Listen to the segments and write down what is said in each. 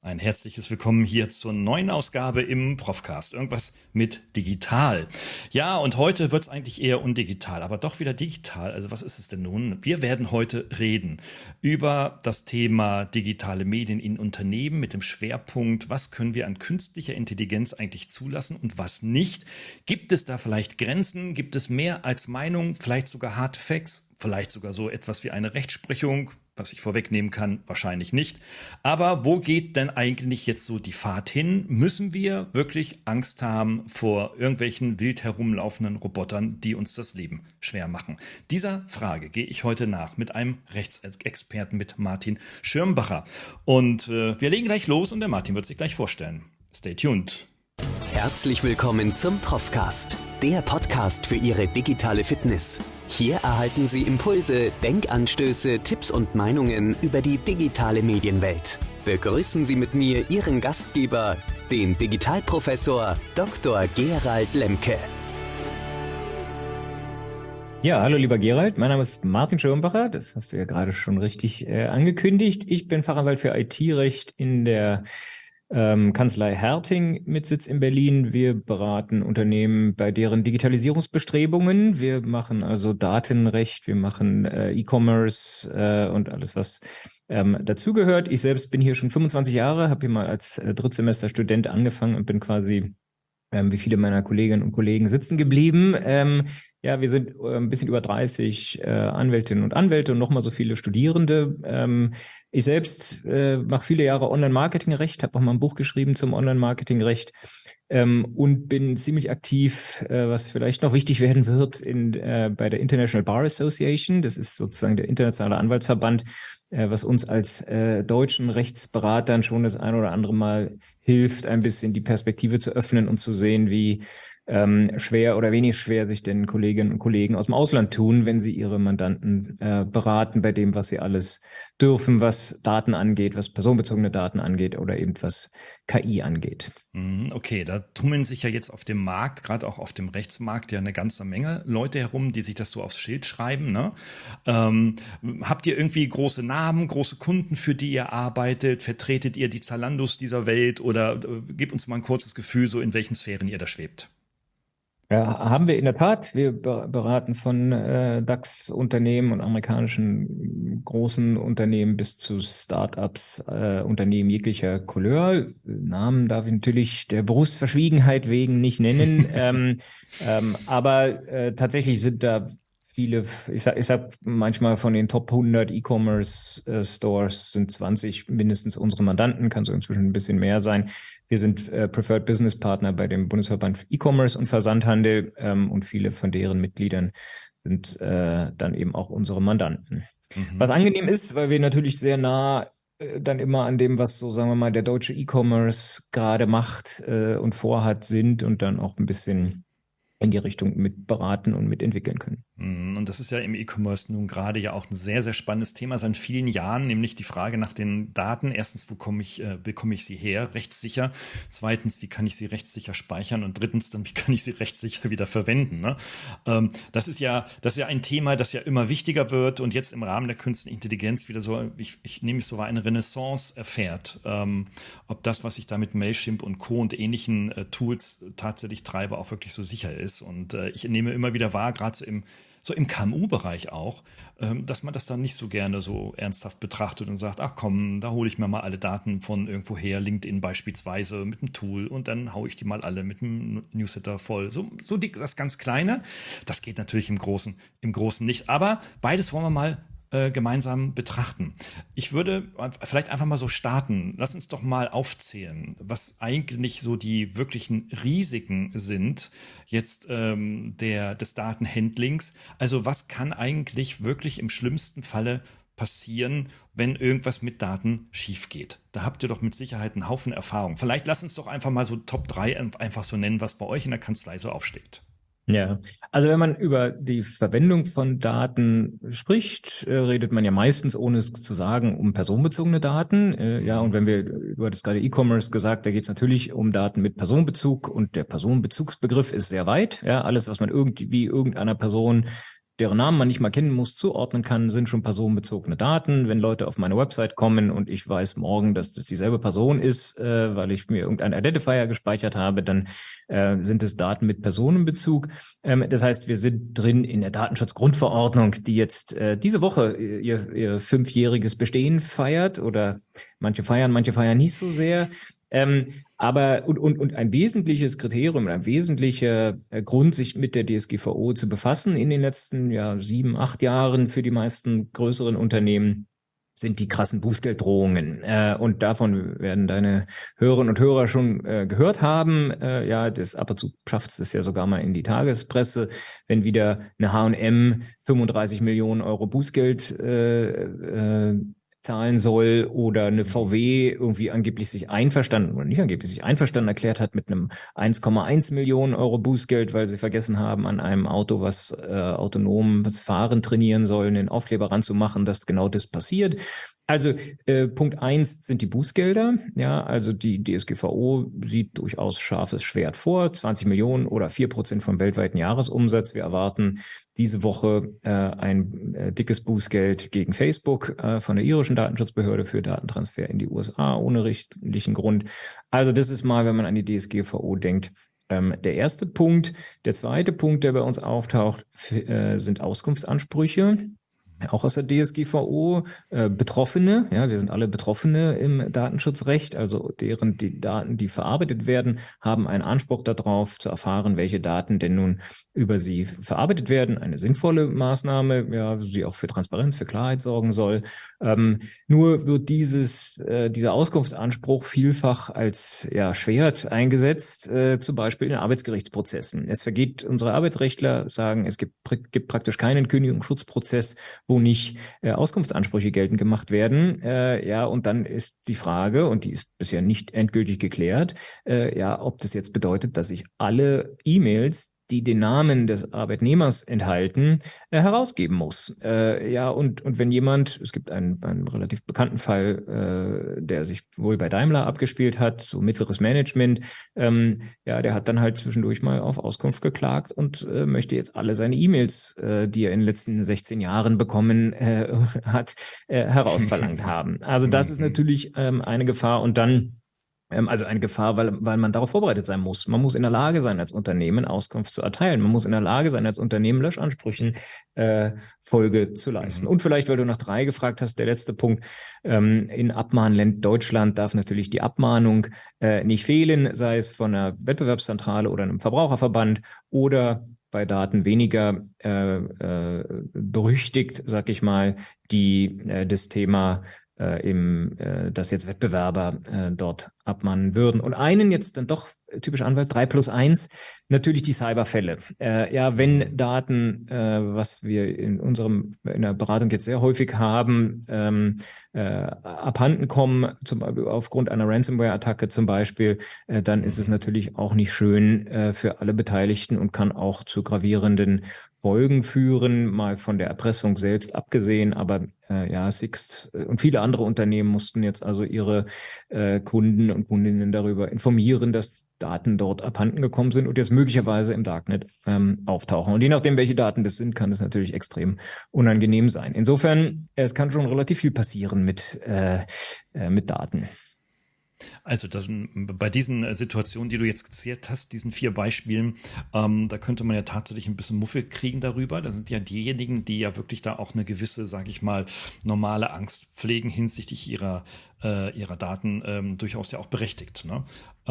Ein herzliches Willkommen hier zur neuen Ausgabe im Profcast. Irgendwas mit digital. Ja, und heute wird es eigentlich eher undigital, aber doch wieder digital. Also was ist es denn nun? Wir werden heute reden über das Thema digitale Medien in Unternehmen mit dem Schwerpunkt, was können wir an künstlicher Intelligenz eigentlich zulassen und was nicht? Gibt es da vielleicht Grenzen? Gibt es mehr als Meinung? Vielleicht sogar Hard Facts? Vielleicht sogar so etwas wie eine Rechtsprechung? Was ich vorwegnehmen kann, wahrscheinlich nicht. Aber wo geht denn eigentlich jetzt so die Fahrt hin? Müssen wir wirklich Angst haben vor irgendwelchen wild herumlaufenden Robotern, die uns das Leben schwer machen? Dieser Frage gehe ich heute nach mit einem Rechtsexperten, mit Martin Schirmbacher. Und wir legen gleich los und der Martin wird sich gleich vorstellen. Stay tuned. Herzlich willkommen zum Profcast, der Podcast für Ihre digitale Fitness. Hier erhalten Sie Impulse, Denkanstöße, Tipps und Meinungen über die digitale Medienwelt. Begrüßen Sie mit mir Ihren Gastgeber, den Digitalprofessor Dr. Gerald Lemke. Ja, hallo lieber Gerald, mein Name ist Martin Schirmbacher, das hast du ja gerade schon richtig angekündigt. Ich bin Fachanwalt für IT-Recht in der Kanzlei Herting mit Sitz in Berlin. Wir beraten Unternehmen bei deren Digitalisierungsbestrebungen. Wir machen also Datenrecht, wir machen E-Commerce und alles, was dazugehört. Ich selbst bin hier schon 25 Jahre, habe hier mal als Drittsemesterstudent angefangen und bin quasi wie viele meiner Kolleginnen und Kollegen sitzen geblieben. Ja, wir sind ein bisschen über 30 Anwältinnen und Anwälte und nochmal so viele Studierende. Ich selbst mache viele Jahre Online-Marketing-Recht, habe auch mal ein Buch geschrieben zum Online-Marketing-Recht und bin ziemlich aktiv, was vielleicht noch wichtig werden wird, bei der International Bar Association. Das ist sozusagen der internationale Anwaltsverband, was uns als deutschen Rechtsberatern schon das ein oder andere Mal hilft, ein bisschen die Perspektive zu öffnen und zu sehen, wie schwer oder wenig schwer sich denn Kolleginnen und Kollegen aus dem Ausland tun, wenn sie ihre Mandanten beraten bei dem, was sie alles dürfen, was Daten angeht, was personenbezogene Daten angeht oder eben was KI angeht. Okay, da tummeln sich ja jetzt auf dem Markt, gerade auch auf dem Rechtsmarkt, ja eine ganze Menge Leute herum, die sich das so aufs Schild schreiben, ne? Habt ihr irgendwie große Namen, große Kunden, für die ihr arbeitet? Vertretet ihr die Zalandos dieser Welt oder gebt uns mal ein kurzes Gefühl, so in welchen Sphären ihr da schwebt? Ja, haben wir in der Tat. Wir beraten von DAX-Unternehmen und amerikanischen großen Unternehmen bis zu Startups, Unternehmen jeglicher Couleur. Namen darf ich natürlich der Berufsverschwiegenheit wegen nicht nennen. Aber tatsächlich sind da viele, ich sag manchmal von den Top 100 E-Commerce Stores sind 20 mindestens unsere Mandanten, kann so inzwischen ein bisschen mehr sein. Wir sind Preferred Business Partner bei dem Bundesverband E-Commerce und Versandhandel und viele von deren Mitgliedern sind dann eben auch unsere Mandanten. Was angenehm ist, weil wir natürlich sehr nah dann immer an dem, was so, sagen wir mal, der deutsche E-Commerce gerade macht und vorhat, sind und dann auch ein bisschen in die Richtung mit beraten und mitentwickeln können. Und das ist ja im E-Commerce nun gerade ja auch ein sehr, sehr spannendes Thema seit vielen Jahren, nämlich die Frage nach den Daten. Erstens, wo bekomme ich sie her, rechtssicher? Zweitens, wie kann ich sie rechtssicher speichern? Und drittens, dann, wie kann ich sie rechtssicher wieder verwenden? Ne? Das ist ja ein Thema, das ja immer wichtiger wird und jetzt im Rahmen der künstlichen Intelligenz wieder so, ich nehme es so, eine Renaissance erfährt. Ob das, was ich da mit Mailchimp und Co. und ähnlichen Tools tatsächlich treibe, auch wirklich so sicher ist. Und ich nehme immer wieder wahr, gerade so im KMU-Bereich auch, dass man das dann nicht so gerne so ernsthaft betrachtet und sagt, ach komm, da hole ich mir mal alle Daten von irgendwo her, LinkedIn beispielsweise mit einem Tool und dann haue ich die mal alle mit einem Newsletter voll. Das ganz Kleine, das geht natürlich im Großen nicht. Aber beides wollen wir mal gemeinsam betrachten. Ich würde vielleicht einfach mal so starten. Lass uns doch mal aufzählen, was eigentlich so die wirklichen Risiken sind jetzt des Datenhandlings. Also was kann eigentlich wirklich im schlimmsten Falle passieren, wenn irgendwas mit Daten schief geht? Da habt ihr doch mit Sicherheit einen Haufen Erfahrung. Vielleicht lass uns doch einfach mal so Top 3 einfach so nennen, was bei euch in der Kanzlei so aufsteht. Ja, also wenn man über die Verwendung von Daten spricht, redet man ja meistens, ohne es zu sagen, um personenbezogene Daten. Ja, und wenn du hattest gerade E-Commerce gesagt, da geht es natürlich um Daten mit Personenbezug und der Personenbezugsbegriff ist sehr weit. Ja, alles, was man irgendwie irgendeiner Person deren Namen man nicht mal kennen muss, zuordnen kann, sind schon personenbezogene Daten. Wenn Leute auf meine Website kommen und ich weiß morgen, dass das dieselbe Person ist, weil ich mir irgendeinen Identifier gespeichert habe, dann sind es Daten mit Personenbezug. Das heißt, wir sind drin in der Datenschutzgrundverordnung, die jetzt diese Woche ihr 5-jähriges Bestehen feiert, oder manche feiern nicht so sehr. Aber ein wesentliches Kriterium, ein wesentlicher Grund, sich mit der DSGVO zu befassen in den letzten 7, 8 Jahren für die meisten größeren Unternehmen, sind die krassen Bußgelddrohungen. Und davon werden deine Hörerinnen und Hörer schon gehört haben. Ab und zu schafft es ja sogar mal in die Tagespresse, wenn wieder eine H&M 35 Millionen Euro Bußgeld zahlen soll, oder eine VW irgendwie angeblich sich einverstanden oder nicht angeblich sich einverstanden erklärt hat mit einem 1,1 Millionen Euro Bußgeld, weil sie vergessen haben, an einem Auto, was autonomes Fahren trainieren soll, einen Aufkleber ranzumachen, dass genau das passiert. Also Punkt 1 sind die Bußgelder. Ja, also die DSGVO sieht durchaus scharfes Schwert vor, 20 Millionen oder 4% vom weltweiten Jahresumsatz. Wir erwarten diese Woche ein dickes Bußgeld gegen Facebook von der irischen Datenschutzbehörde für Datentransfer in die USA ohne richtlichen Grund. Also das ist mal, wenn man an die DSGVO denkt, der erste Punkt. Der zweite Punkt, der bei uns auftaucht, sind Auskunftsansprüche. Auch aus der DSGVO, Betroffene, ja, wir sind alle Betroffene im Datenschutzrecht, also die Daten, die verarbeitet werden, haben einen Anspruch darauf, zu erfahren, welche Daten denn nun über sie verarbeitet werden. Eine sinnvolle Maßnahme, ja, die auch für Transparenz, für Klarheit sorgen soll. Nur wird dieser Auskunftsanspruch vielfach als Schwert eingesetzt, zum Beispiel in Arbeitsgerichtsprozessen. Unsere Arbeitsrechtler sagen, es gibt praktisch keinen Kündigungsschutzprozess, wo nicht Auskunftsansprüche geltend gemacht werden. Und dann ist die Frage, und die ist bisher nicht endgültig geklärt, ob das jetzt bedeutet, dass ich alle E-Mails, die den Namen des Arbeitnehmers enthalten, herausgeben muss. Und wenn jemand, es gibt einen relativ bekannten Fall, der sich wohl bei Daimler abgespielt hat, so mittleres Management, der hat dann halt zwischendurch mal auf Auskunft geklagt und möchte jetzt alle seine E-Mails, die er in den letzten 16 Jahren bekommen hat, herausverlangt haben. Also das ist natürlich eine Gefahr, und dann also eine Gefahr, weil man darauf vorbereitet sein muss. Man muss in der Lage sein, als Unternehmen Auskunft zu erteilen. Man muss in der Lage sein, als Unternehmen Löschansprüchen Folge zu leisten. Und vielleicht, weil du nach 3 gefragt hast, der letzte Punkt, in Abmahnland Deutschland darf natürlich die Abmahnung nicht fehlen, sei es von einer Wettbewerbszentrale oder einem Verbraucherverband oder bei Daten weniger berüchtigt, sag ich mal, die das Thema dass jetzt Wettbewerber dort abmahnen würden. Und einen jetzt dann doch, typisch Anwalt, 3+1, natürlich die Cyberfälle. Wenn Daten, was wir in der Beratung jetzt sehr häufig haben, abhanden kommen, zum Beispiel aufgrund einer Ransomware-Attacke zum Beispiel, dann ist es natürlich auch nicht schön für alle Beteiligten und kann auch zu gravierenden Folgen führen, mal von der Erpressung selbst abgesehen. Aber Sixt und viele andere Unternehmen mussten jetzt also ihre Kunden und Kundinnen darüber informieren, dass Daten dort abhanden gekommen sind und jetzt möglicherweise im Darknet auftauchen. Und je nachdem, welche Daten das sind, kann es natürlich extrem unangenehm sein. Insofern, es kann schon relativ viel passieren mit Daten. Also bei diesen Situationen, die du jetzt skizziert hast, diesen 4 Beispielen, da könnte man ja tatsächlich ein bisschen Muffel kriegen darüber. Da sind ja diejenigen, die ja wirklich da auch eine gewisse, sage ich mal, normale Angst pflegen hinsichtlich ihrer Daten, durchaus ja auch berechtigt. Ne?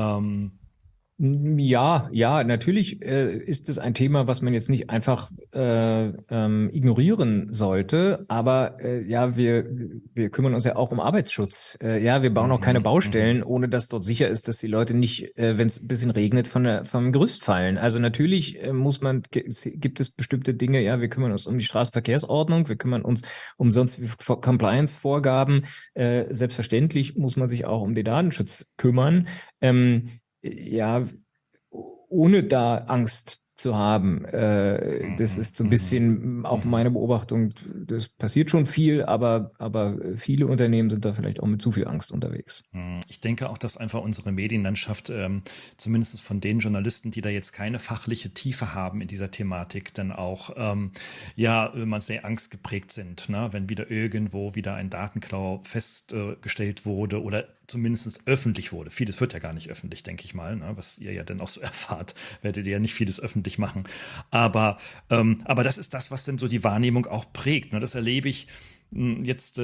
Ja, natürlich ist es ein Thema, was man jetzt nicht einfach ignorieren sollte. Aber wir kümmern uns ja auch um Arbeitsschutz. Wir bauen auch keine Baustellen, ohne dass dort sicher ist, dass die Leute nicht, wenn es ein bisschen regnet, vom Gerüst fallen. Also natürlich gibt es bestimmte Dinge. Ja, wir kümmern uns um die Straßenverkehrsordnung, wir kümmern uns um sonst Compliance-Vorgaben. Selbstverständlich muss man sich auch um den Datenschutz kümmern. Ohne da Angst zu haben. Das ist so ein bisschen auch meine Beobachtung. Das passiert schon viel, aber viele Unternehmen sind da vielleicht auch mit zu viel Angst unterwegs. Ich denke auch, dass einfach unsere Medienlandschaft, zumindest von den Journalisten, die da jetzt keine fachliche Tiefe haben in dieser Thematik, dann auch immer sehr angstgeprägt sind, ne? Wenn wieder irgendwo wieder ein Datenklau festgestellt wurde oder zumindest öffentlich wurde. Vieles wird ja gar nicht öffentlich, denke ich mal, ne? Was ihr ja dann auch so erfahrt, werdet ihr ja nicht vieles öffentlich machen. Aber das ist das, was dann so die Wahrnehmung auch prägt. Ne? Das erlebe ich jetzt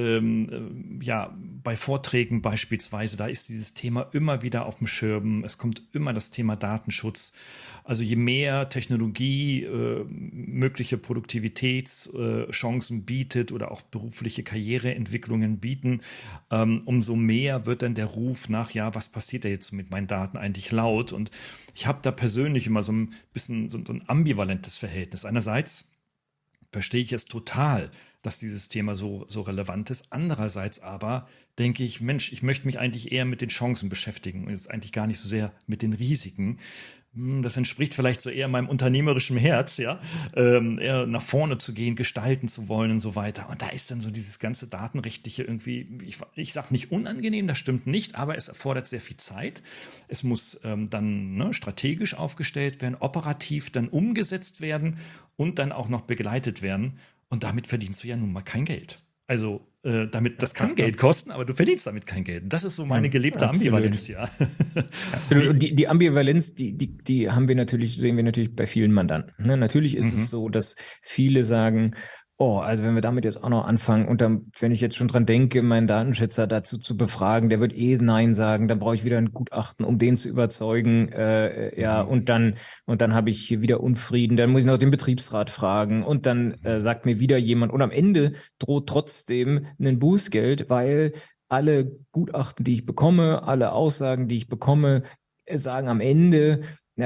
bei Vorträgen beispielsweise, da ist dieses Thema immer wieder auf dem Schirm. Es kommt immer das Thema Datenschutz. Also je mehr Technologie mögliche Produktivitätschancen bietet oder auch berufliche Karriereentwicklungen bieten, umso mehr wird dann der Ruf nach, ja, was passiert da jetzt mit meinen Daten eigentlich laut? Und ich habe da persönlich immer so ein bisschen so ein ambivalentes Verhältnis. Einerseits verstehe ich es total, dass dieses Thema so relevant ist. Andererseits aber denke ich, Mensch, ich möchte mich eigentlich eher mit den Chancen beschäftigen und jetzt eigentlich gar nicht so sehr mit den Risiken. Das entspricht vielleicht so eher meinem unternehmerischen Herz, ja, eher nach vorne zu gehen, gestalten zu wollen und so weiter. Und da ist dann so dieses ganze Datenrechtliche irgendwie, ich sage nicht unangenehm, das stimmt nicht, aber es erfordert sehr viel Zeit. Es muss dann strategisch aufgestellt werden, operativ dann umgesetzt werden und dann auch noch begleitet werden. Und damit verdienst du ja nun mal kein Geld. Also das kann Geld kosten, aber du verdienst damit kein Geld. Das ist so meine gelebte Ambivalenz, ja. Absolut. Und die Ambivalenz, die haben wir natürlich, sehen wir natürlich bei vielen Mandanten. Ne? Natürlich ist es so, dass viele sagen, oh, also wenn wir damit jetzt auch noch anfangen und dann, wenn ich jetzt schon dran denke, meinen Datenschützer dazu zu befragen, der wird Nein sagen, dann brauche ich wieder ein Gutachten, um den zu überzeugen, und dann habe ich hier wieder Unfrieden, dann muss ich noch den Betriebsrat fragen und dann sagt mir wieder jemand und am Ende droht trotzdem ein Bußgeld, weil alle Gutachten, die ich bekomme, alle Aussagen, die ich bekomme, sagen am Ende, ja,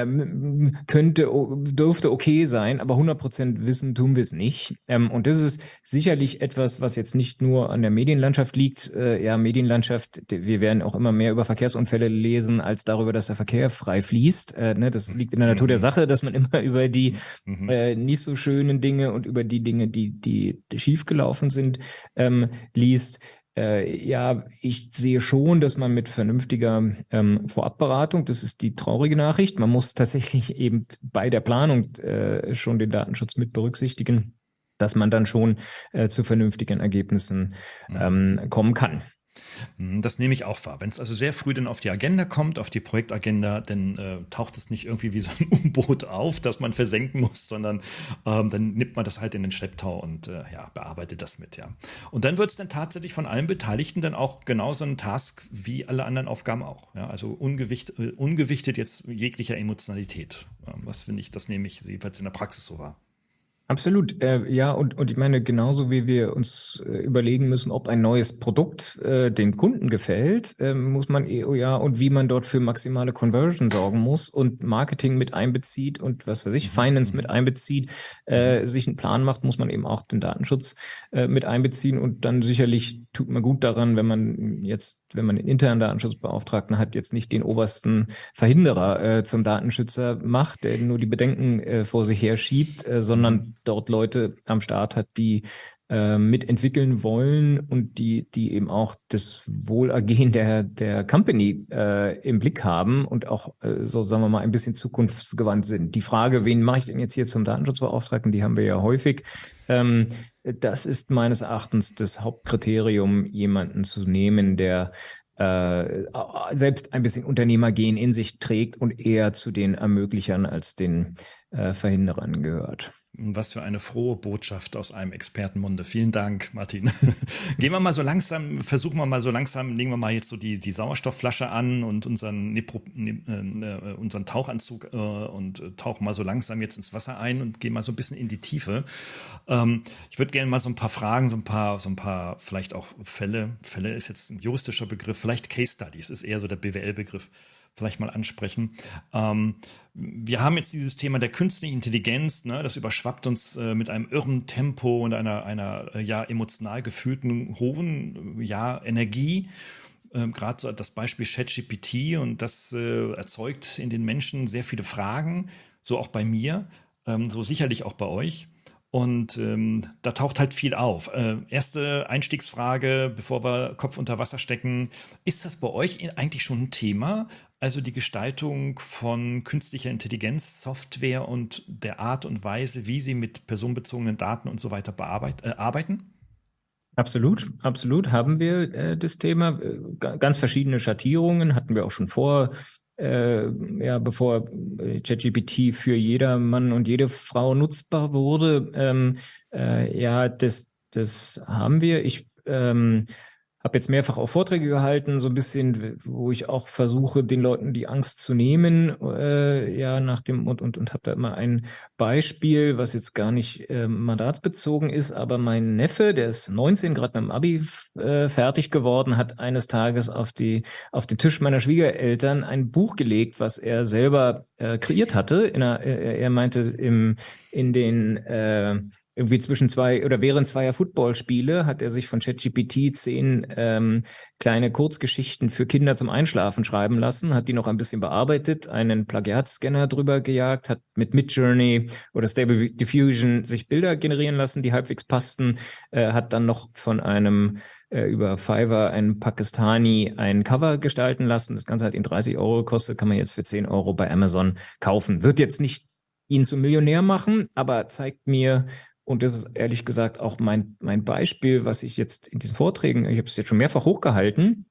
dürfte okay sein, aber 100% wissen tun wir es nicht. Und das ist sicherlich etwas, was jetzt nicht nur an der Medienlandschaft liegt. Medienlandschaft, wir werden auch immer mehr über Verkehrsunfälle lesen, als darüber, dass der Verkehr frei fließt. Das liegt in der Natur der Sache, dass man immer über die nicht so schönen Dinge und über die Dinge, die schiefgelaufen sind, liest. Ich sehe schon, dass man mit vernünftiger Vorabberatung, das ist die traurige Nachricht, man muss tatsächlich eben bei der Planung schon den Datenschutz mit berücksichtigen, dass man dann schon zu vernünftigen Ergebnissen kommen kann. Das nehme ich auch wahr. Wenn es also sehr früh dann auf die Agenda kommt, auf die Projektagenda, dann taucht es nicht irgendwie wie so ein U-Boot auf, das man versenken muss, sondern dann nimmt man das halt in den Schlepptau und bearbeitet das mit, ja. Und dann wird es dann tatsächlich von allen Beteiligten dann auch genauso ein Task wie alle anderen Aufgaben auch. Ja? Also ungewichtet jetzt jeglicher Emotionalität. Was finde ich, das nehme ich jedenfalls in der Praxis so wahr. Absolut, und ich meine, genauso wie wir uns überlegen müssen, ob ein neues Produkt dem Kunden gefällt, muss man und wie man dort für maximale Conversion sorgen muss und Marketing mit einbezieht und was weiß ich, Finance mit einbezieht, sich einen Plan macht, muss man eben auch den Datenschutz mit einbeziehen und dann sicherlich tut man gut daran, wenn man einen internen Datenschutzbeauftragten hat, jetzt nicht den obersten Verhinderer zum Datenschützer macht, der nur die Bedenken vor sich herschiebt, sondern dort Leute am Start hat, die mitentwickeln wollen und die eben auch das Wohlergehen der Company im Blick haben und auch, so sagen wir mal, ein bisschen zukunftsgewandt sind. Die Frage, wen mache ich denn jetzt hier zum Datenschutzbeauftragten, die haben wir ja häufig. Das ist meines Erachtens das Hauptkriterium, jemanden zu nehmen, der selbst ein bisschen Unternehmergehen in sich trägt und eher zu den Ermöglichern als den Verhinderern gehört. Was für eine frohe Botschaft aus einem Expertenmunde. Vielen Dank, Martin. Versuchen wir mal so langsam, legen wir mal jetzt so die Sauerstoffflasche an und unseren Tauchanzug und tauchen mal so langsam jetzt ins Wasser ein und gehen mal so ein bisschen in die Tiefe. Ich würde gerne mal so ein paar Fragen, so ein paar vielleicht auch Fälle ist jetzt ein juristischer Begriff, vielleicht Case Studies ist eher so der BWL-Begriff, vielleicht mal ansprechen. Wir haben jetzt dieses Thema der künstlichen Intelligenz, ne, das überschwappt uns mit einem irren Tempo und einer emotional gefühlten hohen Energie. Gerade so das Beispiel ChatGPT und das erzeugt in den Menschen sehr viele Fragen, so auch bei mir, so sicherlich auch bei euch. Und da taucht halt viel auf. Erste Einstiegsfrage, bevor wir Kopf unter Wasser stecken. Ist das bei euch eigentlich schon ein Thema? Also die Gestaltung von künstlicher Intelligenz, Software und der Art und Weise, wie sie mit personenbezogenen Daten und so weiter arbeiten? Absolut, absolut haben wir das Thema. Ganz verschiedene Schattierungen hatten wir auch schon vor, bevor ChatGPT für jeder Mann und jede Frau nutzbar wurde. Das haben wir. Ich habe jetzt mehrfach auch Vorträge gehalten, so ein bisschen, wo ich auch versuche, den Leuten die Angst zu nehmen, nach dem und habe da immer ein Beispiel, was jetzt gar nicht mandatsbezogen ist, aber mein Neffe, der ist 19, gerade mit dem Abi fertig geworden, hat eines Tages auf den Tisch meiner Schwiegereltern ein Buch gelegt, was er selber kreiert hatte. Er meinte in den irgendwie zwischen zwei oder während zweier Footballspiele hat er sich von ChatGPT 10 kleine Kurzgeschichten für Kinder zum Einschlafen schreiben lassen, hat die noch ein bisschen bearbeitet, einen Plagiatscanner drüber gejagt, hat mit Midjourney oder Stable Diffusion sich Bilder generieren lassen, die halbwegs passten, hat dann noch von einem über Fiverr einen Pakistani ein Cover gestalten lassen. Das Ganze hat ihn 30 Euro gekostet, kann man jetzt für 10 Euro bei Amazon kaufen. Wird jetzt nicht ihn zum Millionär machen, aber zeigt mir, und das ist ehrlich gesagt auch mein Beispiel, was ich jetzt in diesen Vorträgen, ich habe es jetzt schon mehrfach hochgehalten,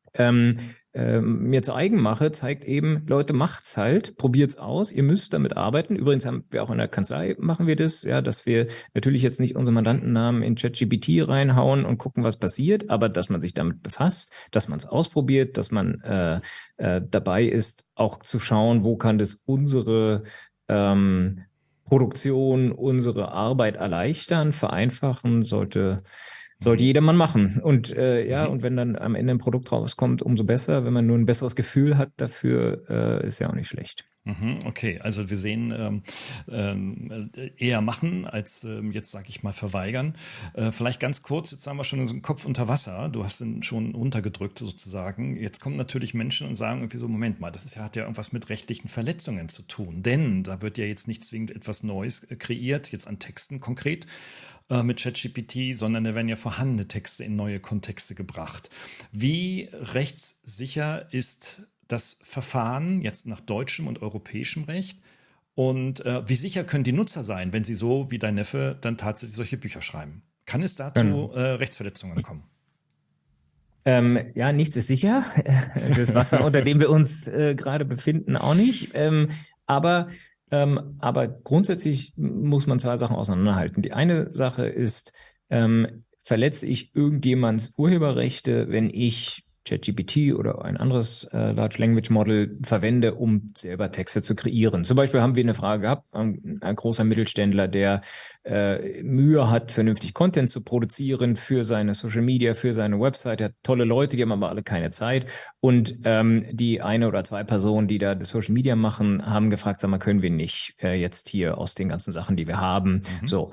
mir zu eigen mache, zeigt eben, Leute, macht's halt, probiert's aus, ihr müsst damit arbeiten. Übrigens haben wir auch in der Kanzlei machen wir das, ja, dass wir natürlich jetzt nicht unsere Mandantennamen in ChatGPT reinhauen und gucken, was passiert, aber dass man sich damit befasst, dass man es ausprobiert, dass man dabei ist, auch zu schauen, wo kann das unsere Produktion, unsere Arbeit erleichtern, vereinfachen, sollte jedermann machen. Und und wenn dann am Ende ein Produkt rauskommt, umso besser. Wenn man nur ein besseres Gefühl hat dafür, ist ja auch nicht schlecht. Okay, also wir sehen eher machen als jetzt, sage ich mal, verweigern. Vielleicht ganz kurz, jetzt haben wir schon den Kopf unter Wasser, du hast ihn schon runtergedrückt sozusagen. Jetzt kommen natürlich Menschen und sagen irgendwie so, Moment mal, hat ja irgendwas mit rechtlichen Verletzungen zu tun, denn da wird ja jetzt nicht zwingend etwas Neues kreiert, jetzt an Texten konkret mit ChatGPT, sondern da werden ja vorhandene Texte in neue Kontexte gebracht. Wie rechtssicher ist das Verfahren jetzt nach deutschem und europäischem Recht? Und wie sicher können die Nutzer sein, wenn sie so wie dein Neffe dann tatsächlich solche Bücher schreiben? Kann es dazu Rechtsverletzungen kommen? Nichts ist sicher. Das Wasser, unter dem wir uns gerade befinden, auch nicht. Aber grundsätzlich muss man zwei Sachen auseinanderhalten. Die eine Sache ist, verletze ich irgendjemands Urheberrechte, wenn ich ChatGPT oder ein anderes Large Language Model verwende, um selber Texte zu kreieren. Zum Beispiel haben wir eine Frage gehabt, ein großer Mittelständler, der Mühe hat, vernünftig Content zu produzieren für seine Social Media, für seine Website. Er hat tolle Leute, die haben aber alle keine Zeit. Und die eine oder zwei Personen, die da das Social Media machen, haben gefragt, sag mal, können wir nicht jetzt hier aus den ganzen Sachen, die wir haben, so.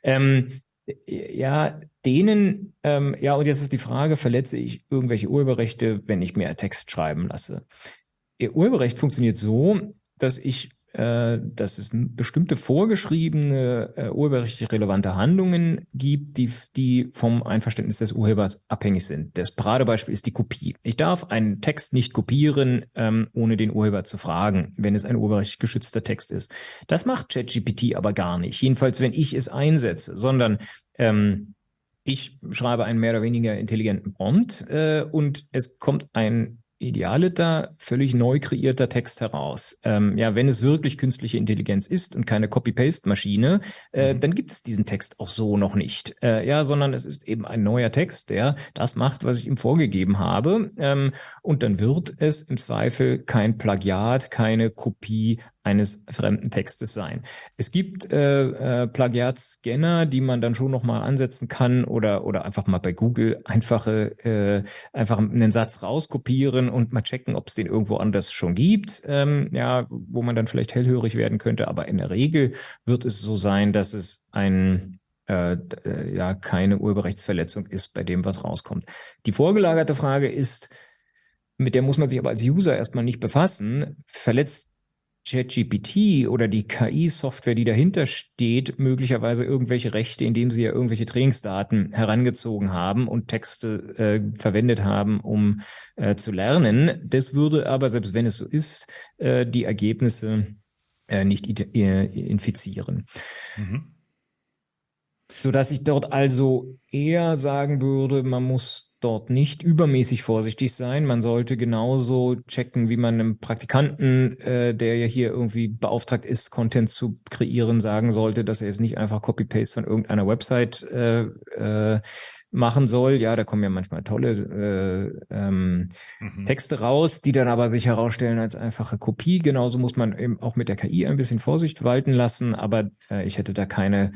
Und jetzt ist die Frage, verletze ich irgendwelche Urheberrechte, wenn ich mir einen Text schreiben lasse? Ihr Urheberrecht funktioniert so, dass es bestimmte vorgeschriebene urheberrechtlich relevante Handlungen gibt, die vom Einverständnis des Urhebers abhängig sind. Das Paradebeispiel ist die Kopie. Ich darf einen Text nicht kopieren, ohne den Urheber zu fragen, wenn es ein urheberrechtlich geschützter Text ist. Das macht ChatGPT aber gar nicht, jedenfalls wenn ich es einsetze, sondern ich schreibe einen mehr oder weniger intelligenten Prompt und es kommt ein idealiter, völlig neu kreierter Text heraus. Wenn es wirklich künstliche Intelligenz ist und keine Copy-Paste-Maschine, dann gibt es diesen Text auch so noch nicht. Sondern es ist eben ein neuer Text, der das macht, was ich ihm vorgegeben habe. Und dann wird es im Zweifel kein Plagiat, keine Kopie eines fremden Textes sein. Es gibt Plagiatscanner, die man dann schon nochmal ansetzen kann oder einfach mal bei Google einfach einen Satz rauskopieren und mal checken, ob es den irgendwo anders schon gibt, wo man dann vielleicht hellhörig werden könnte. Aber in der Regel wird es so sein, dass es keine Urheberrechtsverletzung ist bei dem, was rauskommt. Die vorgelagerte Frage ist, mit der muss man sich aber als User erstmal nicht befassen, verletzt ChatGPT oder die KI-Software, die dahinter steht, möglicherweise irgendwelche Rechte, indem sie ja irgendwelche Trainingsdaten herangezogen haben und Texte verwendet haben, um zu lernen. Das würde aber, selbst wenn es so ist, die Ergebnisse nicht infizieren. Mhm. Sodass ich dort also eher sagen würde, man muss dort nicht übermäßig vorsichtig sein. Man sollte genauso checken, wie man einem Praktikanten, der ja hier irgendwie beauftragt ist, Content zu kreieren, sagen sollte, dass er jetzt nicht einfach Copy-Paste von irgendeiner Website machen soll. Ja, da kommen ja manchmal tolle Texte raus, die dann aber sich herausstellen als einfache Kopie. Genauso muss man eben auch mit der KI ein bisschen Vorsicht walten lassen, aber ich hätte da keine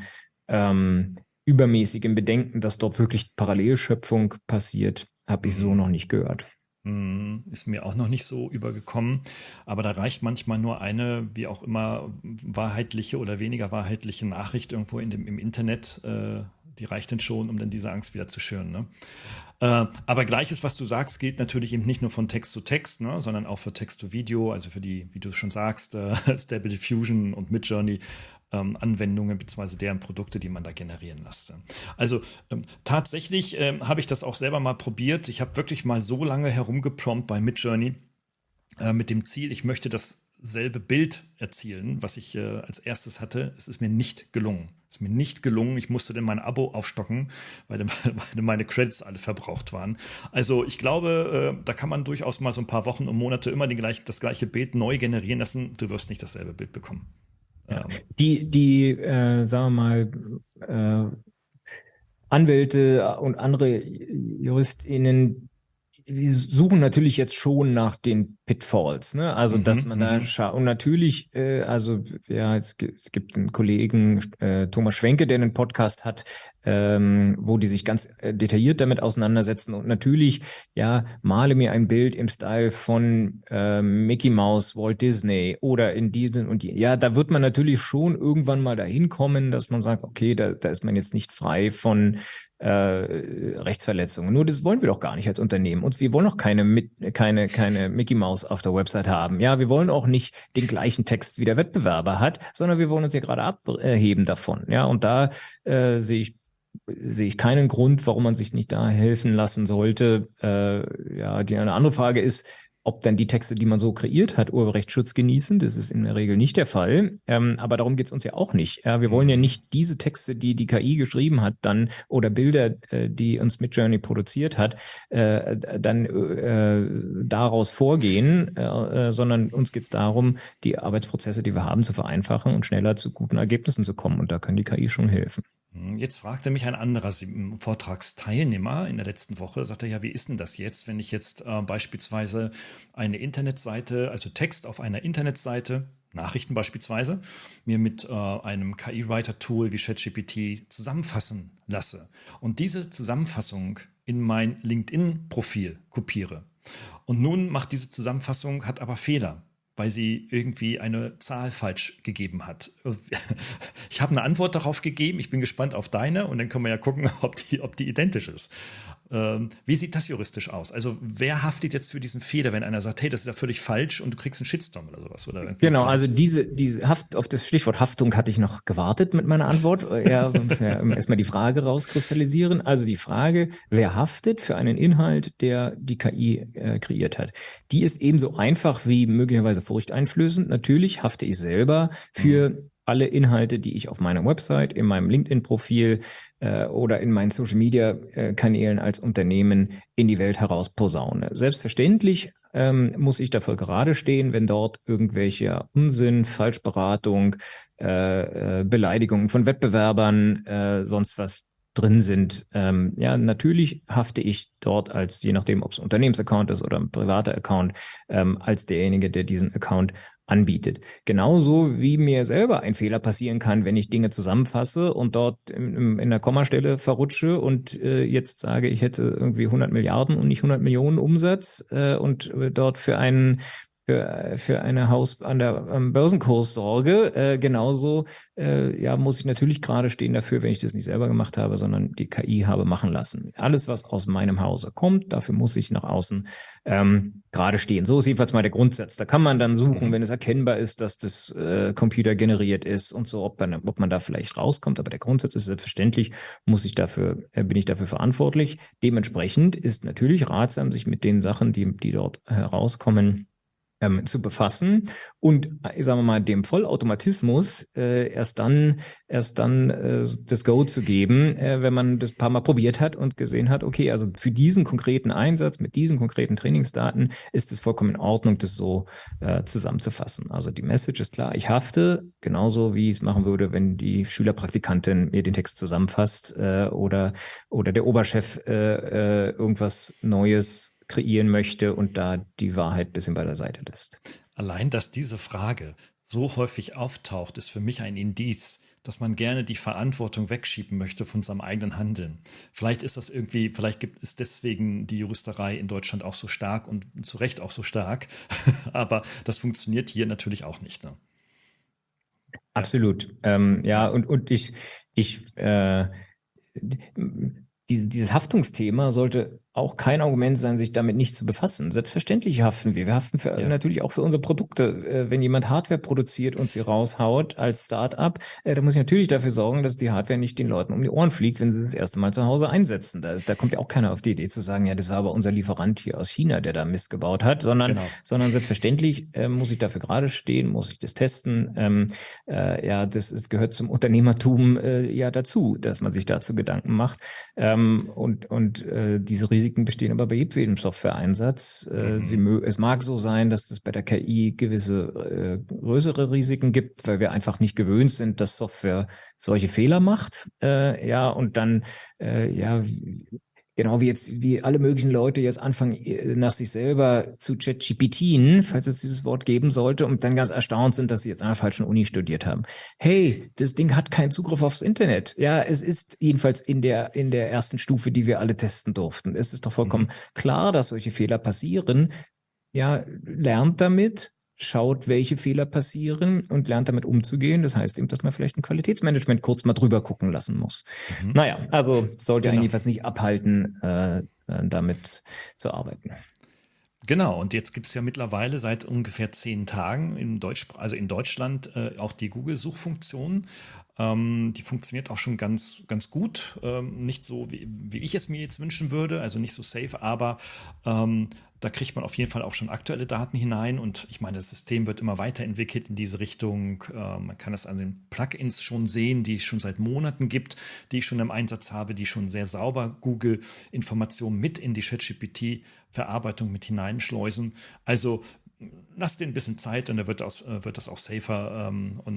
übermäßigen Bedenken, dass dort wirklich Parallelschöpfung passiert, habe ich so noch nicht gehört. Ist mir auch noch nicht so übergekommen, aber da reicht manchmal nur eine, wie auch immer, wahrheitliche oder weniger wahrheitliche Nachricht irgendwo im Internet. Die reicht dann schon, um dann diese Angst wieder zu schüren. Ne? Aber Gleiches, was du sagst, gilt natürlich eben nicht nur von Text zu Text, ne, sondern auch für Text zu Video, also für die, wie du schon sagst, Stable Diffusion und Midjourney Anwendungen bzw. deren Produkte, die man da generieren lässt. Also tatsächlich habe ich das auch selber mal probiert. Ich habe wirklich mal so lange herumgeprompt bei Midjourney mit dem Ziel, ich möchte dasselbe Bild erzielen, was ich als erstes hatte. Es ist mir nicht gelungen. Ich musste dann mein Abo aufstocken, weil meine Credits alle verbraucht waren. Also ich glaube, da kann man durchaus mal so ein paar Wochen und Monate immer das gleiche Bild neu generieren lassen. Du wirst nicht dasselbe Bild bekommen. Ja. Die sagen wir mal, Anwälte und andere JuristInnen, die suchen natürlich jetzt schon nach den Pitfalls, ne? Also, dass man da schaut. Und natürlich, es gibt einen Kollegen, Thomas Schwenke, der einen Podcast hat, wo die sich ganz detailliert damit auseinandersetzen. Und natürlich, ja, male mir ein Bild im Style von Mickey Mouse, Walt Disney oder in diesen und die. Ja, da wird man natürlich schon irgendwann mal dahin kommen, dass man sagt, okay, da ist man jetzt nicht frei von Rechtsverletzungen. Nur das wollen wir doch gar nicht als Unternehmen. Und wir wollen auch keine Mickey Mouse auf der Website haben. Ja, wir wollen auch nicht den gleichen Text wie der Wettbewerber hat, sondern wir wollen uns ja gerade abheben davon. Ja, und da sehe ich keinen Grund, warum man sich nicht da helfen lassen sollte. Eine andere Frage ist, ob dann die Texte, die man so kreiert hat, Urheberrechtsschutz genießen. Das ist in der Regel nicht der Fall. Aber darum geht's uns ja auch nicht. Ja, wir wollen ja nicht diese Texte, die die KI geschrieben hat, dann oder Bilder, die uns Midjourney produziert hat, daraus vorgehen, sondern uns geht's darum, die Arbeitsprozesse, die wir haben, zu vereinfachen und schneller zu guten Ergebnissen zu kommen. Und da kann die KI schon helfen. Jetzt fragte mich ein anderer Vortragsteilnehmer in der letzten Woche, sagte, ja, wie ist denn das jetzt, wenn ich jetzt beispielsweise eine Internetseite, also Text auf einer Internetseite, Nachrichten beispielsweise, mir mit einem KI-Writer-Tool wie ChatGPT zusammenfassen lasse und diese Zusammenfassung in mein LinkedIn-Profil kopiere. Und nun macht diese Zusammenfassung, hat aber Fehler, weil sie irgendwie eine Zahl falsch gegeben hat. Ich habe eine Antwort darauf gegeben, ich bin gespannt auf deine und dann können wir ja gucken, ob die identisch ist. Wie sieht das juristisch aus? Also wer haftet jetzt für diesen Fehler, wenn einer sagt, hey, das ist ja völlig falsch und du kriegst einen Shitstorm oder sowas? Oder genau, also diese auf das Stichwort Haftung hatte ich noch gewartet mit meiner Antwort. Ja, wir müssen ja erstmal die Frage rauskristallisieren. Also die Frage, wer haftet für einen Inhalt, der die KI kreiert hat? Die ist ebenso einfach wie möglicherweise furchteinflößend. Natürlich hafte ich selber für alle Inhalte, die ich auf meiner Website, in meinem LinkedIn-Profil oder in meinen Social-Media-Kanälen als Unternehmen in die Welt heraus posaune. Selbstverständlich muss ich dafür gerade stehen, wenn dort irgendwelche Unsinn, Falschberatung, Beleidigungen von Wettbewerbern, sonst was drin sind. Natürlich hafte ich dort als, je nachdem, ob es ein Unternehmensaccount ist oder ein privater Account, als derjenige, der diesen Account anbietet. Genauso wie mir selber ein Fehler passieren kann, wenn ich Dinge zusammenfasse und dort in der Kommastelle verrutsche und jetzt sage, ich hätte irgendwie 100 Milliarden und nicht 100 Millionen Umsatz und dort für für eine am Börsenkurs sorge. Genauso muss ich natürlich gerade stehen dafür, wenn ich das nicht selber gemacht habe, sondern die KI habe machen lassen. Alles, was aus meinem Hause kommt, dafür muss ich nach außen gerade stehen. So ist jedenfalls mal der Grundsatz. Da kann man dann suchen, wenn es erkennbar ist, dass das Computer generiert ist und so, ob man da vielleicht rauskommt. Aber der Grundsatz ist selbstverständlich, bin ich dafür verantwortlich. Dementsprechend ist natürlich ratsam, sich mit den Sachen, die dort herauskommen, zu befassen und, sagen wir mal, dem Vollautomatismus erst dann das Go zu geben, wenn man das ein paar Mal probiert hat und gesehen hat, okay, also für diesen konkreten Einsatz mit diesen konkreten Trainingsdaten ist es vollkommen in Ordnung, das so zusammenzufassen. Also die Message ist klar, ich hafte, genauso wie ich es machen würde, wenn die Schülerpraktikantin mir den Text zusammenfasst oder der Oberchef irgendwas Neues kreieren möchte und da die Wahrheit ein bisschen bei der Seite lässt. Allein, dass diese Frage so häufig auftaucht, ist für mich ein Indiz, dass man gerne die Verantwortung wegschieben möchte von seinem eigenen Handeln. Vielleicht ist gibt es deswegen die Juristerei in Deutschland auch so stark und zu Recht auch so stark, aber das funktioniert hier natürlich auch nicht. Ne? Absolut. Dieses Haftungsthema sollte auch kein Argument sein, sich damit nicht zu befassen. Selbstverständlich haften wir. Wir haften natürlich auch für unsere Produkte. Wenn jemand Hardware produziert und sie raushaut als Start-up, dann muss ich natürlich dafür sorgen, dass die Hardware nicht den Leuten um die Ohren fliegt, wenn sie das erste Mal zu Hause einsetzen. Da kommt ja auch keiner auf die Idee zu sagen, ja, das war aber unser Lieferant hier aus China, der da Mist gebaut hat, sondern selbstverständlich muss ich dafür gerade stehen, muss ich das testen. Gehört zum Unternehmertum dazu, dass man sich dazu Gedanken macht. Diese Risiken bestehen aber bei jedem Software-Einsatz. Es mag so sein, dass es bei der KI gewisse größere Risiken gibt, weil wir einfach nicht gewöhnt sind, dass Software solche Fehler macht. Genau wie alle möglichen Leute jetzt anfangen, nach sich selber zu ChatGPTen, falls es dieses Wort geben sollte, und dann ganz erstaunt sind, dass sie jetzt an der falschen Uni studiert haben. Hey, das Ding hat keinen Zugriff aufs Internet. Ja, es ist jedenfalls in der ersten Stufe, die wir alle testen durften. Es ist doch vollkommen klar, dass solche Fehler passieren. Ja, lernt damit, schaut, welche Fehler passieren und lernt damit umzugehen. Das heißt eben, dass man vielleicht ein Qualitätsmanagement kurz mal drüber gucken lassen muss. Naja, also sollte einen jedenfalls nicht abhalten, damit zu arbeiten. Genau, und jetzt gibt es ja mittlerweile seit ungefähr 10 Tagen in Deutschland auch die Google-Suchfunktion. Die funktioniert auch schon ganz, ganz gut. Nicht so, wie ich es mir jetzt wünschen würde, also nicht so safe, aber da kriegt man auf jeden Fall auch schon aktuelle Daten hinein. Und ich meine, das System wird immer weiterentwickelt in diese Richtung. Man kann das an den Plugins schon sehen, die es schon seit Monaten gibt, die ich schon im Einsatz habe, die schon sehr sauber Google-Informationen mit in die ChatGPT-Verarbeitung mit hineinschleusen. Also lasst dir ein bisschen Zeit und dann wird das auch safer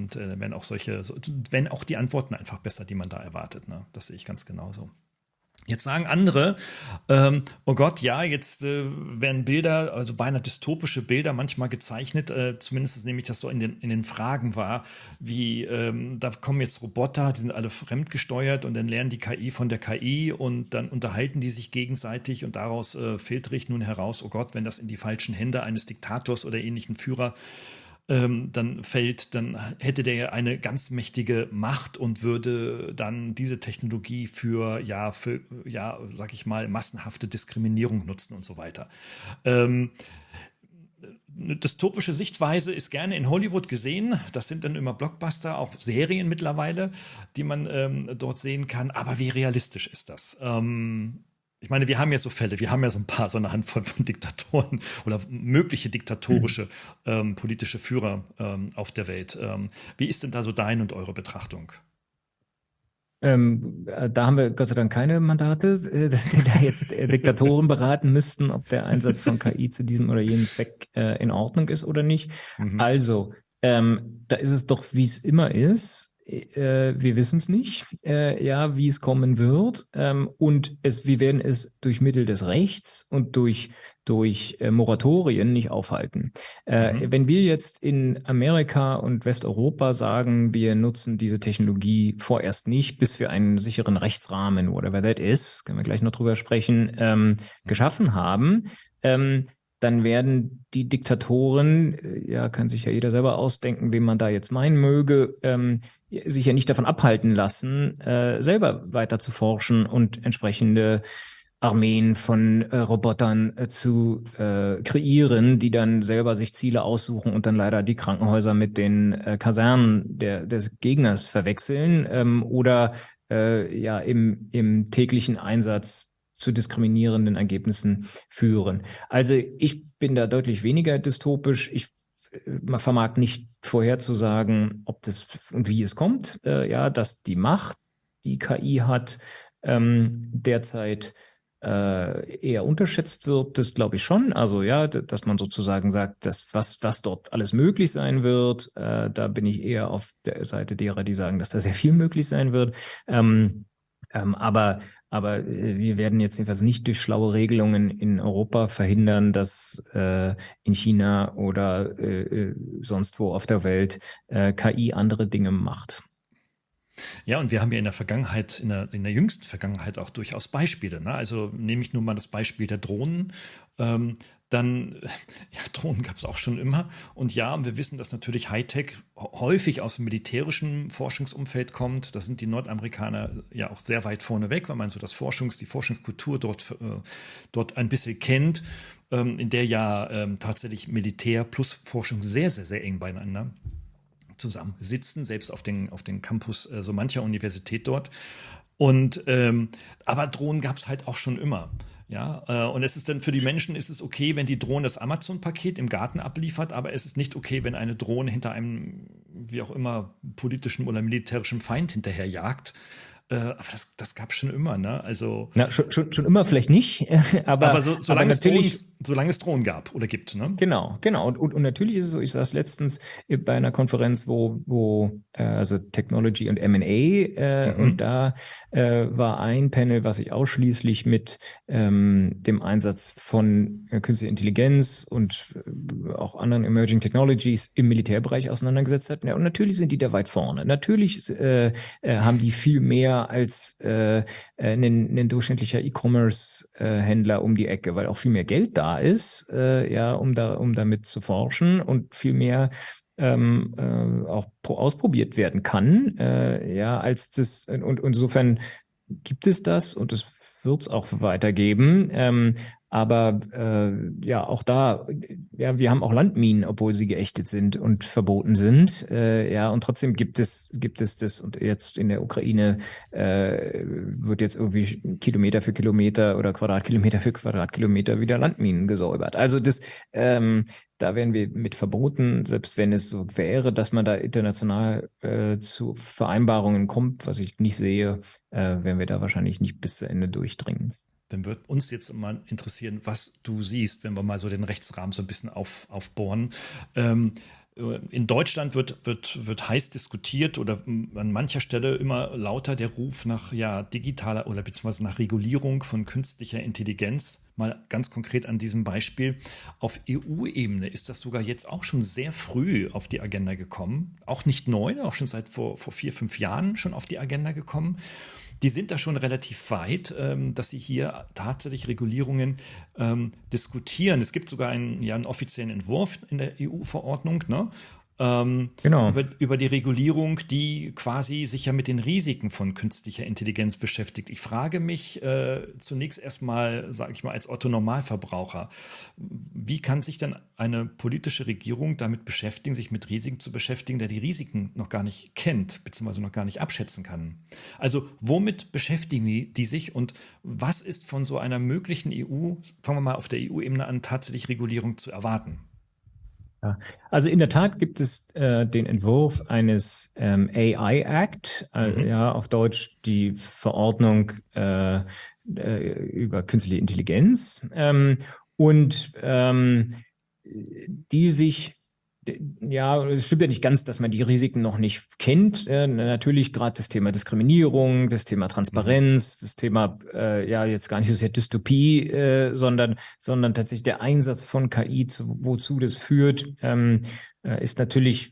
wenn auch die Antworten einfach besser, die man da erwartet. Ne? Das sehe ich ganz genauso. Jetzt sagen andere, oh Gott, ja, jetzt werden Bilder, also beinahe dystopische Bilder manchmal gezeichnet, zumindest nehme ich das so in den Fragen wahr, wie da kommen jetzt Roboter, die sind alle fremdgesteuert und dann lernen die KI von der KI und dann unterhalten die sich gegenseitig und daraus filtere ich nun heraus, oh Gott, wenn das in die falschen Hände eines Diktators oder ähnlichen Führer dann hätte der ja eine ganz mächtige Macht und würde dann diese Technologie für sag ich mal, massenhafte Diskriminierung nutzen und so weiter. Eine dystopische Sichtweise ist gerne in Hollywood gesehen. Das sind dann immer Blockbuster, auch Serien mittlerweile, die man dort sehen kann. Aber wie realistisch ist das? Ich meine, wir haben ja so Fälle, wir haben ja so eine Handvoll von Diktatoren oder mögliche diktatorische politische Führer auf der Welt. Wie ist denn da so deine und eure Betrachtung? Da haben wir Gott sei Dank keine Mandate, die da jetzt Diktatoren beraten müssten, ob der Einsatz von KI zu diesem oder jenem Zweck in Ordnung ist oder nicht. Also, da ist es doch, wie es immer ist. Wir wissen es nicht, wie es kommen wird. Wir werden es durch Mittel des Rechts und durch Moratorien nicht aufhalten. Wenn wir jetzt in Amerika und Westeuropa sagen, wir nutzen diese Technologie vorerst nicht, bis wir einen sicheren Rechtsrahmen, whatever that is, können wir gleich noch drüber sprechen, geschaffen haben, dann werden die Diktatoren, ja, kann sich ja jeder selber ausdenken, wen man da jetzt meinen möge, sich ja nicht davon abhalten lassen, selber weiter zu forschen und entsprechende Armeen von Robotern zu kreieren, die dann selber sich Ziele aussuchen und dann leider die Krankenhäuser mit den Kasernen des Gegners verwechseln, oder ja im täglichen Einsatz zu diskriminierenden Ergebnissen führen. Also ich bin da deutlich weniger dystopisch. Man vermag nicht vorherzusagen, ob das und wie es kommt, ja, dass die Macht, die KI hat, derzeit eher unterschätzt wird, das glaube ich schon. Also ja, dass man sozusagen sagt, dass was dort alles möglich sein wird, da bin ich eher auf der Seite derer, die sagen, dass da sehr viel möglich sein wird. Aber wir werden jetzt jedenfalls nicht durch schlaue Regelungen in Europa verhindern, dass in China oder sonst wo auf der Welt KI andere Dinge macht. Ja, und wir haben ja in der Vergangenheit, in der jüngsten Vergangenheit auch durchaus Beispiele. Ne? Also nehme ich nur mal das Beispiel der Drohnen. Dann, ja, Drohnen gab es auch schon immer. Und ja, wir wissen, dass natürlich Hightech häufig aus dem militärischen Forschungsumfeld kommt. Da sind die Nordamerikaner ja auch sehr weit vorne weg, weil man so die Forschungskultur dort ein bisschen kennt, in der ja tatsächlich Militär plus Forschung sehr, sehr, sehr eng beieinander zusammensitzen, selbst auf den Campus so mancher Universität dort. Und aber Drohnen gab es halt auch schon immer. Ja, und es ist dann für die Menschen ist es okay, wenn die Drohne das Amazon-Paket im Garten abliefert, aber es ist nicht okay, wenn eine Drohne hinter einem, wie auch immer, politischen oder militärischen Feind hinterherjagt. Aber das gab es schon immer, ne? Also Na, schon immer vielleicht nicht, aber aber natürlich. solange es Drohnen gab oder gibt, ne? Genau. Und natürlich ist es so, ich saß letztens bei einer Konferenz, wo also Technology und M&A, und da war ein Panel, was sich ausschließlich mit dem Einsatz von künstlicher Intelligenz und auch anderen Emerging Technologies im Militärbereich auseinandergesetzt hat. Ja, und natürlich sind die da weit vorne. Natürlich haben die viel mehr als ein durchschnittlicher E-Commerce-Händler um die Ecke, weil auch viel mehr Geld da ist, ja, um damit zu forschen und viel mehr auch ausprobiert werden kann, ja, als das, und insofern gibt es das und es wird es auch weitergeben. Aber ja, auch da, ja, wir haben auch Landminen, obwohl sie geächtet sind und verboten sind. Ja, und trotzdem gibt es das. Und jetzt in der Ukraine wird jetzt irgendwie Kilometer für Kilometer oder Quadratkilometer für Quadratkilometer wieder Landminen gesäubert. Also da wären wir mit verboten, selbst wenn es so wäre, dass man da international zu Vereinbarungen kommt, was ich nicht sehe, werden wir da wahrscheinlich nicht bis zu Ende durchdringen. Dann wird uns jetzt mal interessieren, was du siehst, wenn wir mal so den Rechtsrahmen so ein bisschen aufbohren. In Deutschland wird heiß diskutiert oder an mancher Stelle immer lauter der Ruf nach digitaler oder beziehungsweise nach Regulierung von künstlicher Intelligenz. Mal ganz konkret an diesem Beispiel. Auf EU-Ebene ist das sogar jetzt auch schon sehr früh auf die Agenda gekommen. Auch nicht neu, auch schon seit vor 4-5 Jahren schon auf die Agenda gekommen. Die sind da schon relativ weit, dass sie hier tatsächlich Regulierungen diskutieren. Es gibt sogar einen offiziellen Entwurf in der EU-Verordnung, ne? Genau. Über die Regulierung, die quasi sich ja mit den Risiken von künstlicher Intelligenz beschäftigt. Ich frage mich zunächst erstmal, sage ich mal, als Otto-Normalverbraucher, wie kann sich denn eine politische Regierung damit beschäftigen, sich mit Risiken zu beschäftigen, der die Risiken noch gar nicht kennt, beziehungsweise noch gar nicht abschätzen kann? Also womit beschäftigen die sich und was ist von so einer möglichen fangen wir mal auf der EU-Ebene an, tatsächlich Regulierung zu erwarten? Ja, also in der Tat gibt es den Entwurf eines AI Act, ja, auf Deutsch die Verordnung über künstliche Intelligenz, und die sich, ja, es stimmt ja nicht ganz, dass man die Risiken noch nicht kennt. Natürlich gerade das Thema Diskriminierung, das Thema Transparenz, das Thema, ja, jetzt gar nicht so sehr Dystopie, sondern tatsächlich der Einsatz von KI, wozu das führt, ist natürlich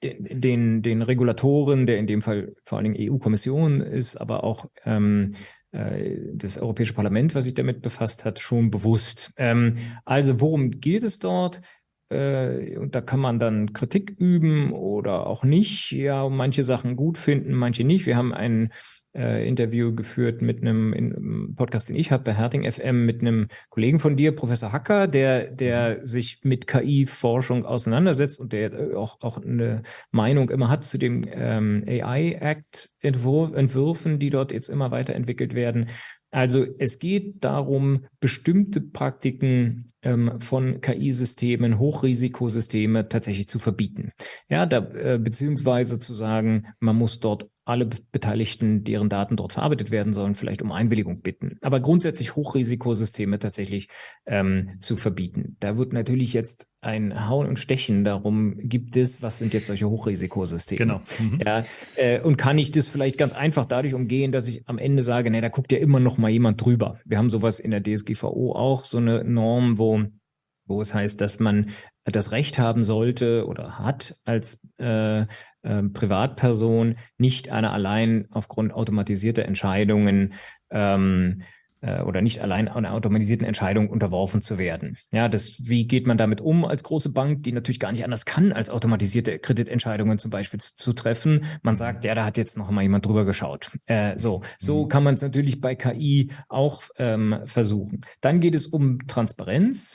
den Regulatoren, der in dem Fall vor allen Dingen EU-Kommission ist, aber auch das Europäische Parlament, was sich damit befasst hat, schon bewusst. Also worum geht es dort? Und da kann man dann Kritik üben oder auch nicht. Ja, manche Sachen gut finden, manche nicht. Wir haben ein Interview geführt mit einem Podcast, den ich habe, bei Herting FM, mit einem Kollegen von dir, Professor Hacker, der sich mit KI-Forschung auseinandersetzt und der auch eine Meinung immer hat zu dem AI-Act-Entwürfen, die dort jetzt immer weiterentwickelt werden. Also es geht darum, bestimmte Praktiken von KI-Systemen, Hochrisikosysteme tatsächlich zu verbieten. Ja, beziehungsweise zu sagen, man muss dort alle Beteiligten, deren Daten dort verarbeitet werden sollen, vielleicht um Einwilligung bitten. Aber grundsätzlich Hochrisikosysteme tatsächlich zu verbieten. Da wird natürlich jetzt ein Hauen und Stechen darum, was sind jetzt solche Hochrisikosysteme? Genau. Ja, und kann ich das vielleicht ganz einfach dadurch umgehen, dass ich am Ende sage, da guckt ja immer noch mal jemand drüber. Wir haben sowas in der DSGVO auch, so eine Norm, wo es heißt, dass man das Recht haben sollte oder hat als Privatperson, nicht einer allein aufgrund automatisierter Entscheidungen oder nicht allein einer automatisierten Entscheidung unterworfen zu werden. Ja, wie geht man damit um als große Bank, die natürlich gar nicht anders kann, als automatisierte Kreditentscheidungen zum Beispiel zu treffen? Man sagt, ja, da hat jetzt noch mal jemand drüber geschaut. So kann man es natürlich bei KI auch versuchen. Dann geht es um Transparenz.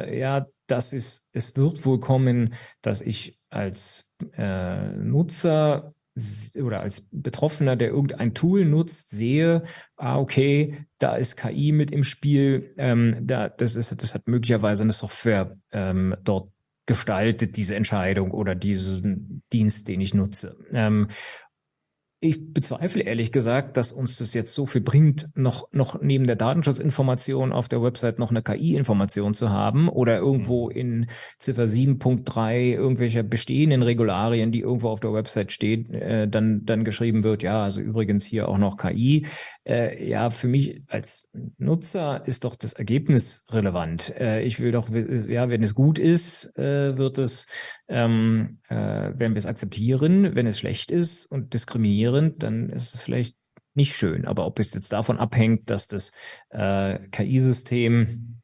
Es wird wohl kommen, dass ich als Nutzer oder als Betroffener, der irgendein Tool nutzt, sehe, okay, da ist KI mit im Spiel, das hat möglicherweise eine Software dort gestaltet, diese Entscheidung oder diesen Dienst, den ich nutze. Ich bezweifle ehrlich gesagt, dass uns das jetzt so viel bringt, noch neben der Datenschutzinformation auf der Website noch eine KI-Information zu haben oder irgendwo in Ziffer 7.3 irgendwelcher bestehenden Regularien, die irgendwo auf der Website steht, dann geschrieben wird, ja, also übrigens hier auch noch KI. Für mich als Nutzer ist doch das Ergebnis relevant. Ich will doch, wenn es gut ist, werden wir es akzeptieren. Wenn es schlecht ist und diskriminierend, dann ist es vielleicht nicht schön. Aber ob es jetzt davon abhängt, dass das KI-System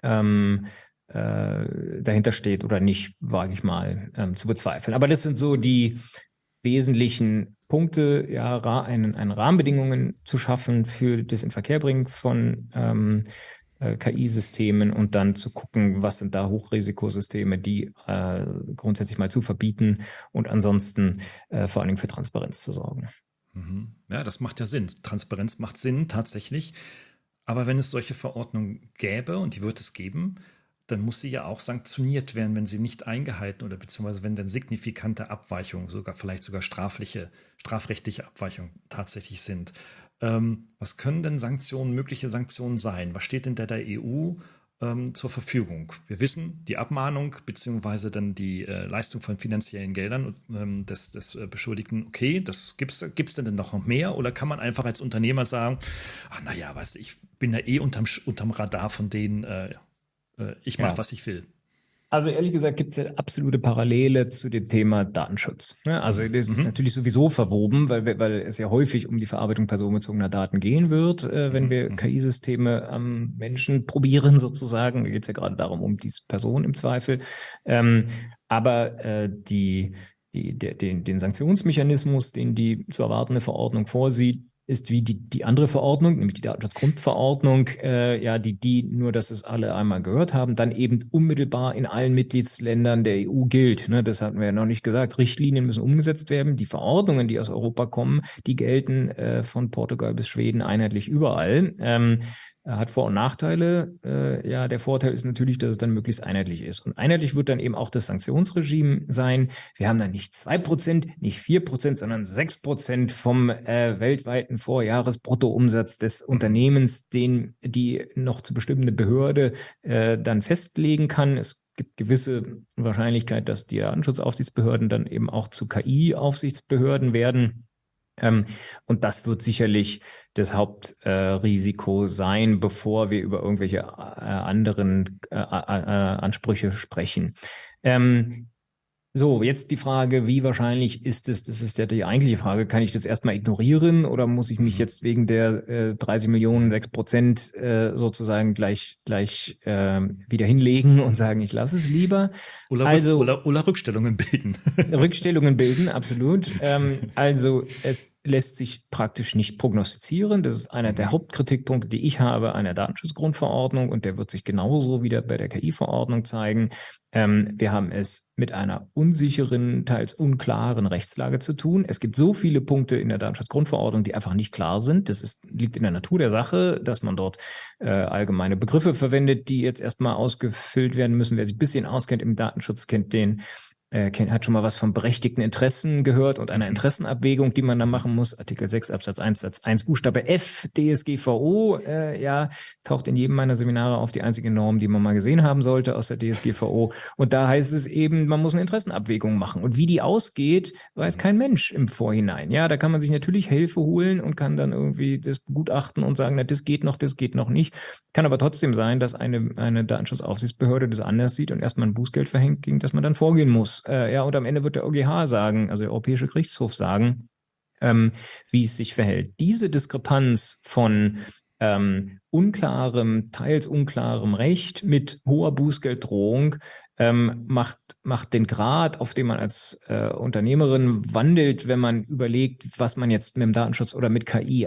dahinter steht oder nicht, wage ich mal zu bezweifeln. Aber das sind so die wesentlichen Punkte, einen Rahmenbedingungen zu schaffen für das Inverkehrbringen von KI-Systemen und dann zu gucken, was sind da Hochrisikosysteme, die grundsätzlich mal zu verbieten und ansonsten vor allen Dingen für Transparenz zu sorgen. Ja, das macht ja Sinn. Transparenz macht Sinn, tatsächlich. Aber wenn es solche Verordnungen gäbe, und die wird es geben, dann muss sie ja auch sanktioniert werden, wenn sie nicht eingehalten oder beziehungsweise wenn dann signifikante Abweichungen, vielleicht sogar strafrechtliche Abweichungen tatsächlich sind. Was können denn mögliche Sanktionen sein? Was steht denn der EU zur Verfügung? Wir wissen, die Abmahnung beziehungsweise dann die Leistung von finanziellen Geldern des Beschuldigten, okay, gibt's denn noch mehr? Oder kann man einfach als Unternehmer sagen, ich bin da unterm Radar von denen, ich mache, was ich will. Also ehrlich gesagt gibt es ja absolute Parallele zu dem Thema Datenschutz. Ja, also das ist natürlich sowieso verwoben, weil es ja häufig um die Verarbeitung personenbezogener Daten gehen wird, wenn wir KI-Systeme am Menschen probieren sozusagen. Da geht es ja gerade darum, um die Person im Zweifel. Aber den Sanktionsmechanismus, den die zu erwartende Verordnung vorsieht, ist wie die andere Verordnung, nämlich die Datenschutzgrundverordnung, die nur, dass es alle einmal gehört haben, dann eben unmittelbar in allen Mitgliedsländern der EU gilt. Ne, das hatten wir ja noch nicht gesagt. Richtlinien müssen umgesetzt werden. Die Verordnungen, die aus Europa kommen, die gelten von Portugal bis Schweden einheitlich überall. Hat Vor- und Nachteile. Der Vorteil ist natürlich, dass es dann möglichst einheitlich ist. Und einheitlich wird dann eben auch das Sanktionsregime sein. Wir haben dann nicht 2%, nicht 4%, sondern 6% vom weltweiten Vorjahresbruttoumsatz des Unternehmens, den die noch zu bestimmende Behörde dann festlegen kann. Es gibt gewisse Wahrscheinlichkeit, dass die Datenschutzaufsichtsbehörden dann eben auch zu KI-Aufsichtsbehörden werden. Und das wird sicherlich das Hauptrisiko sein, bevor wir über irgendwelche anderen Ansprüche sprechen. So, jetzt die Frage, wie wahrscheinlich ist es, das ist ja die eigentliche Frage, kann ich das erstmal ignorieren oder muss ich mich Mhm. jetzt wegen der 30 Millionen, 6% sozusagen gleich wieder hinlegen und sagen, ich lasse es lieber? Also Oder Rückstellungen bilden. Rückstellungen bilden, absolut. Also es lässt sich praktisch nicht prognostizieren. Das ist einer der Mhm. Hauptkritikpunkte, die ich habe an der Datenschutzgrundverordnung und der wird sich genauso wieder bei der KI-Verordnung zeigen. Wir haben es mit einer unsicheren, teils unklaren Rechtslage zu tun. Es gibt so viele Punkte in der Datenschutzgrundverordnung, die einfach nicht klar sind. Liegt in der Natur der Sache, dass man dort allgemeine Begriffe verwendet, die jetzt erstmal ausgefüllt werden müssen. Wer sich ein bisschen auskennt im Datenschutz, hat schon mal was von berechtigten Interessen gehört und einer Mhm. Interessenabwägung, die man da Ja. machen muss. Artikel 6 Absatz 1 Satz 1 Buchstabe F DSGVO, taucht in jedem meiner Seminare auf, die einzige Norm, die man mal gesehen haben sollte aus der DSGVO. Und da heißt es eben, man muss eine Interessenabwägung machen. Und wie die ausgeht, weiß Mhm. kein Mensch im Vorhinein. Ja, da kann man sich natürlich Hilfe holen und kann dann irgendwie das begutachten und sagen, na, das geht noch nicht. Kann aber trotzdem sein, dass eine Datenschutzaufsichtsbehörde das anders sieht und erstmal ein Bußgeld verhängt, gegen das man dann vorgehen muss. Und am Ende wird der EuGH sagen, also der Europäische Gerichtshof sagen, wie es sich verhält. Diese Diskrepanz von teils unklarem Recht mit hoher Bußgelddrohung macht den Grad, auf dem man als Unternehmerin wandelt, wenn man überlegt, was man jetzt mit dem Datenschutz oder mit KI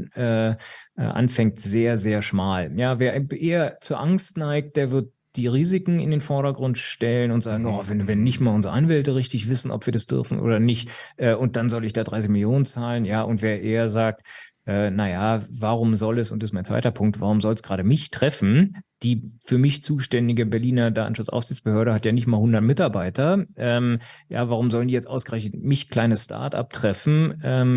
anfängt, sehr, sehr schmal. Ja, wer eher zur Angst neigt, der wird die Risiken in den Vordergrund stellen und sagen, oh, Mhm. wenn nicht mal unsere Anwälte richtig wissen, ob wir das dürfen oder nicht, und dann soll ich da 30 Millionen zahlen, ja, und wer eher sagt, naja, warum soll es, und das ist mein zweiter Punkt, warum soll es gerade mich treffen? Die für mich zuständige Berliner Datenschutzaufsichtsbehörde hat ja nicht mal 100 Mitarbeiter. Warum sollen die jetzt ausgerechnet mich, kleines Start-up, treffen?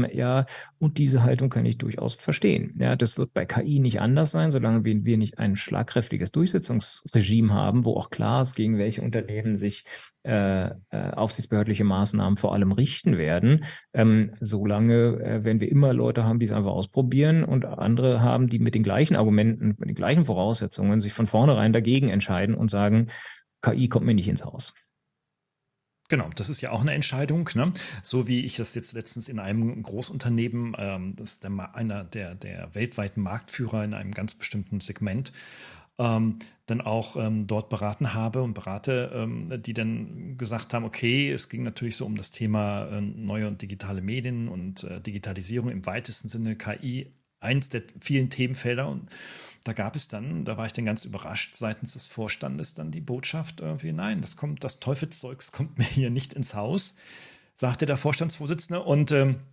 Und diese Haltung kann ich durchaus verstehen. Ja, das wird bei KI nicht anders sein, solange wir nicht ein schlagkräftiges Durchsetzungsregime haben, wo auch klar ist, gegen welche Unternehmen sich aufsichtsbehördliche Maßnahmen vor allem richten werden. Solange werden wir immer Leute haben, die es einfach ausprobieren und andere haben, die mit den gleichen Argumenten, mit den gleichen Voraussetzungen sich von vornherein dagegen entscheiden und sagen, KI kommt mir nicht ins Haus. Genau, das ist ja auch eine Entscheidung, ne? So wie ich das jetzt letztens in einem Großunternehmen, das ist einer der weltweiten Marktführer in einem ganz bestimmten Segment, dann auch dort beraten habe und berate, die dann gesagt haben, okay, es ging natürlich so um das Thema neue und digitale Medien und Digitalisierung im weitesten Sinne, KI, eins der vielen Themenfelder. Und da gab es dann, da war ich dann ganz überrascht, seitens des Vorstandes dann die Botschaft irgendwie, nein, das Teufelszeugs kommt mir hier nicht ins Haus, sagte der Vorstandsvorsitzende. Und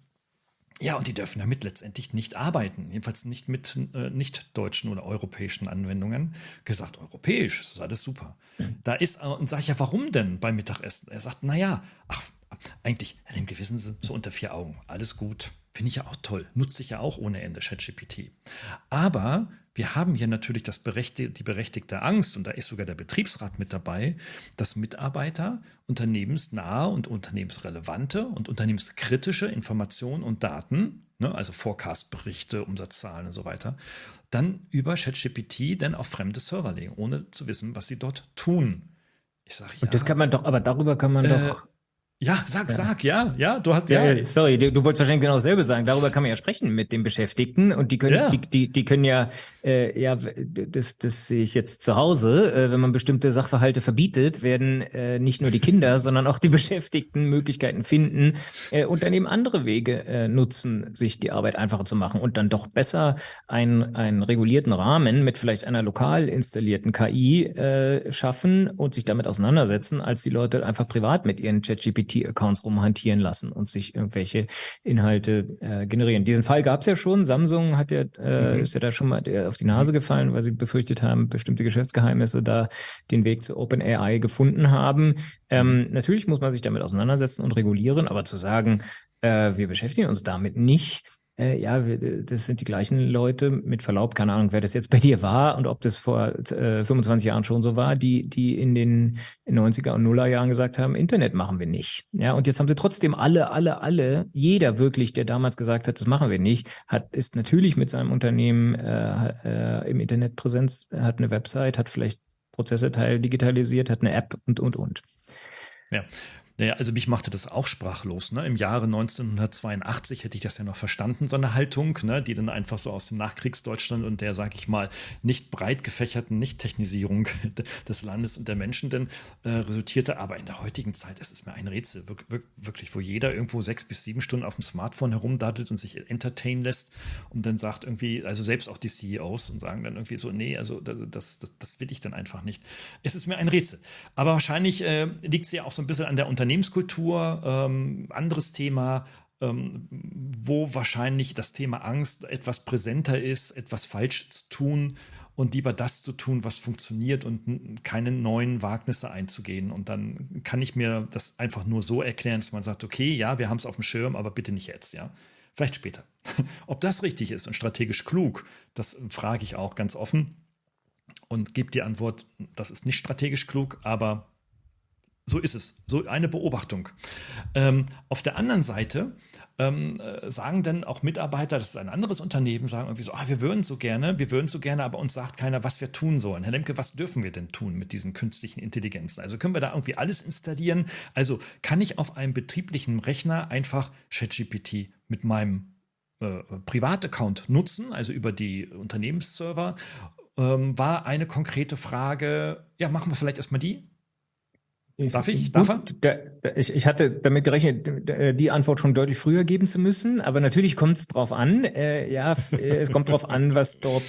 ja, und die dürfen damit letztendlich nicht arbeiten. Jedenfalls nicht mit nicht-deutschen oder europäischen Anwendungen. Gesagt, europäisch, das ist alles super. Da ist, und sage ich ja, warum denn beim Mittagessen? Er sagt, naja, ach, eigentlich, in dem Gewissen so unter vier Augen. Alles gut. Finde ich ja auch toll. Nutze ich ja auch ohne Ende ChatGPT. Aber wir haben hier natürlich die berechtigte Angst, und da ist sogar der Betriebsrat mit dabei, dass Mitarbeiter unternehmensnahe und unternehmensrelevante und unternehmenskritische Informationen und Daten, ne, also Forecast-Berichte, Umsatzzahlen und so weiter, dann über ChatGPT dann auf fremde Server legen, ohne zu wissen, was sie dort tun. Ich sage Und das ja, kann man doch, aber darüber kann man äh, doch, ja, ja. ja, du hast, ja, Ja, sorry, du wolltest wahrscheinlich genau dasselbe sagen. Darüber kann man ja sprechen mit den Beschäftigten und ja, die können ja, das sehe ich jetzt zu Hause, wenn man bestimmte Sachverhalte verbietet, werden nicht nur die Kinder, sondern auch die Beschäftigten Möglichkeiten finden und dann eben andere Wege nutzen, sich die Arbeit einfacher zu machen und dann doch besser einen regulierten Rahmen mit vielleicht einer lokal installierten KI schaffen und sich damit auseinandersetzen, als die Leute einfach privat mit ihren ChatGPT-Accounts rumhantieren lassen und sich irgendwelche Inhalte generieren. Diesen Fall gab es ja schon. Samsung ist ja da schon mal auf die Nase gefallen, weil sie befürchtet haben, bestimmte Geschäftsgeheimnisse da den Weg zu OpenAI gefunden haben. Natürlich muss man sich damit auseinandersetzen und regulieren, aber zu sagen, wir beschäftigen uns damit nicht, das sind die gleichen Leute, mit Verlaub, keine Ahnung, wer das jetzt bei dir war und ob das vor 25 Jahren schon so war, die in den 90er und Nuller Jahren gesagt haben, Internet machen wir nicht. Ja, und jetzt haben sie trotzdem alle, jeder wirklich, der damals gesagt hat, das machen wir nicht, ist natürlich mit seinem Unternehmen im Internet Präsenz, hat eine Website, hat vielleicht Prozesse digitalisiert, hat eine App und. ja. Ja, also mich machte das auch sprachlos. Ne? Im Jahre 1982 hätte ich das ja noch verstanden, so eine Haltung, ne? Die dann einfach so aus dem Nachkriegsdeutschland und der, sag ich mal, nicht breit gefächerten Nicht-Technisierung des Landes und der Menschen denn resultierte. Aber in der heutigen Zeit ist es mir ein Rätsel, wirklich, wo jeder irgendwo 6 bis 7 Stunden auf dem Smartphone herumdattelt und sich entertainen lässt und dann sagt irgendwie, also selbst auch die CEOs und sagen dann irgendwie so, nee, also das will ich dann einfach nicht. Es ist mir ein Rätsel. Aber wahrscheinlich liegt es ja auch so ein bisschen an der Unternehmenskultur. Anderes Thema, wo wahrscheinlich das Thema Angst etwas präsenter ist, etwas falsch zu tun und lieber das zu tun, was funktioniert und keine neuen Wagnisse einzugehen. Und dann kann ich mir das einfach nur so erklären, dass man sagt, okay, ja, wir haben es auf dem Schirm, aber bitte nicht jetzt, ja. Vielleicht später. Ob das richtig ist und strategisch klug, das frage ich auch ganz offen und gebe die Antwort, das ist nicht strategisch klug, aber so ist es, so eine Beobachtung. Auf der anderen Seite sagen dann auch Mitarbeiter, das ist ein anderes Unternehmen, sagen irgendwie so, wir würden so gerne, aber uns sagt keiner, was wir tun sollen. Herr Lemke, was dürfen wir denn tun mit diesen künstlichen Intelligenzen? Also können wir da irgendwie alles installieren? Also kann ich auf einem betrieblichen Rechner einfach ChatGPT mit meinem Privataccount nutzen, also über die Unternehmensserver? War eine konkrete Frage. Ja, machen wir vielleicht erstmal die. Darf ich? Darf er? Ich hatte damit gerechnet, die Antwort schon deutlich früher geben zu müssen, aber natürlich kommt es drauf an. Es kommt drauf an, was dort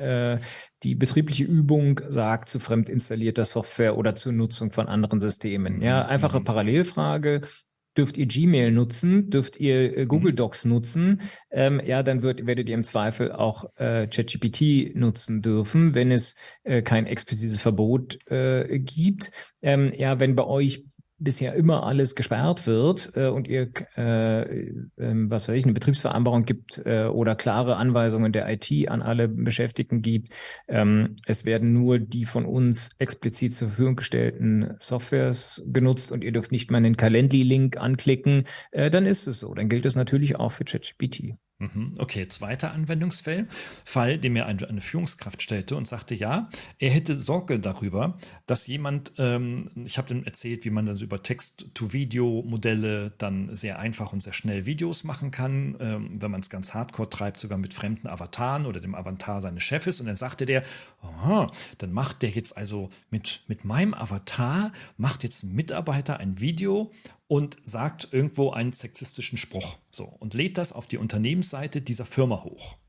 die betriebliche Übung sagt zu fremd installierter Software oder zur Nutzung von anderen Systemen. Ja, einfache Parallelfrage. Dürft ihr Gmail nutzen? Dürft ihr Google Docs nutzen? Dann werdet ihr im Zweifel auch ChatGPT nutzen dürfen, wenn es kein explizites Verbot gibt. Wenn bei euch bisher immer alles gesperrt wird und ihr eine Betriebsvereinbarung gibt oder klare Anweisungen der IT an alle Beschäftigten gibt, es werden nur die von uns explizit zur Verfügung gestellten Softwares genutzt und ihr dürft nicht mal einen Calendly-Link anklicken, dann ist es so. Dann gilt es natürlich auch für ChatGPT. Okay, zweiter Anwendungsfall, den mir eine Führungskraft stellte und sagte, ja, er hätte Sorge darüber, dass jemand, ich habe ihm erzählt, wie man dann so über Text-to-Video-Modelle dann sehr einfach und sehr schnell Videos machen kann, wenn man es ganz hardcore treibt, sogar mit fremden Avataren oder dem Avatar seines Chefs. Und dann sagte der, dann macht der jetzt also mit meinem Avatar, macht jetzt ein Mitarbeiter ein Video und sagt irgendwo einen sexistischen Spruch. So, und lädt das auf die Unternehmensseite dieser Firma hoch.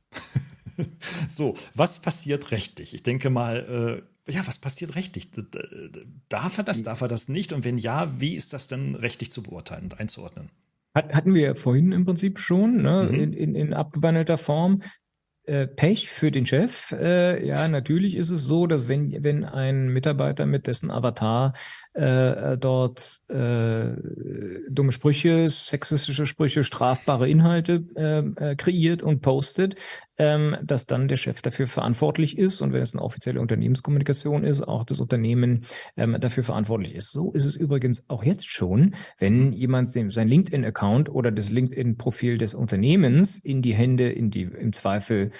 So, was passiert rechtlich? Ich denke mal, was passiert rechtlich? Darf er das nicht? Und wenn ja, wie ist das denn rechtlich zu beurteilen und einzuordnen? Hatten wir ja vorhin im Prinzip schon, ne, in abgewandelter Form. Pech für den Chef. Natürlich ist es so, dass wenn ein Mitarbeiter mit dessen Avatar dort dumme Sprüche, sexistische Sprüche, strafbare Inhalte kreiert und postet, dass dann der Chef dafür verantwortlich ist und wenn es eine offizielle Unternehmenskommunikation ist, auch das Unternehmen dafür verantwortlich ist. So ist es übrigens auch jetzt schon, wenn jemand sein LinkedIn-Account oder das LinkedIn-Profil des Unternehmens in die Hände, im Zweifel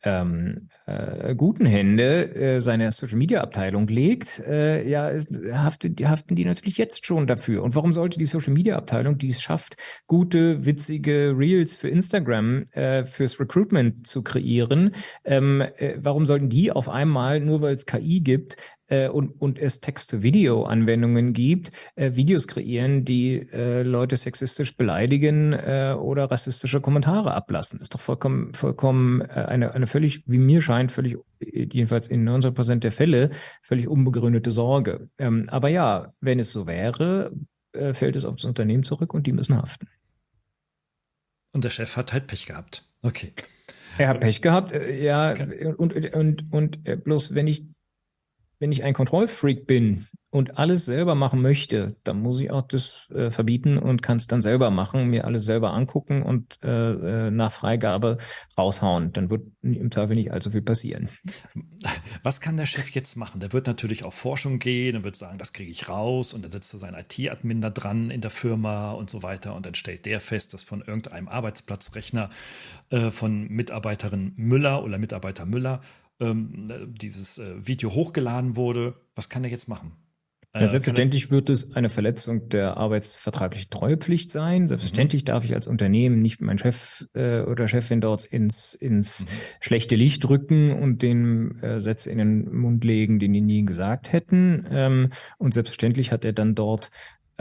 guten Hände seiner Social-Media-Abteilung legt, haften die natürlich jetzt schon dafür. Und warum sollte die Social-Media-Abteilung, die es schafft, gute, witzige Reels für Instagram fürs Recruitment zu kreieren, warum sollten die auf einmal, nur weil es KI gibt, und es Text-to-Video-Anwendungen gibt, Videos kreieren, die Leute sexistisch beleidigen oder rassistische Kommentare ablassen. Das ist doch vollkommen eine völlig, wie mir scheint, jedenfalls in 90% der Fälle, völlig unbegründete Sorge. Aber ja, wenn es so wäre, fällt es auf das Unternehmen zurück und die müssen haften. Und der Chef hat halt Pech gehabt. Okay. Er hat Pech gehabt, okay. Und bloß wenn ich ein Kontrollfreak bin und alles selber machen möchte, dann muss ich auch das verbieten und kann es dann selber machen, mir alles selber angucken und nach Freigabe raushauen. Dann wird im Zweifel nicht allzu viel passieren. Was kann der Chef jetzt machen? Der wird natürlich auf Forschung gehen und wird sagen, das kriege ich raus und dann sitzt da sein IT-Admin da dran in der Firma und so weiter und dann stellt der fest, dass von irgendeinem Arbeitsplatzrechner von Mitarbeiterin Müller oder Mitarbeiter Müller dieses Video hochgeladen wurde. Was kann der jetzt machen? Ja, selbstverständlich wird es eine Verletzung der arbeitsvertraglichen Treuepflicht sein. Selbstverständlich darf ich als Unternehmen nicht meinen Chef oder Chefin dort ins schlechte Licht rücken und den Sätze in den Mund legen, den die nie gesagt hätten. Und selbstverständlich hat er dann dort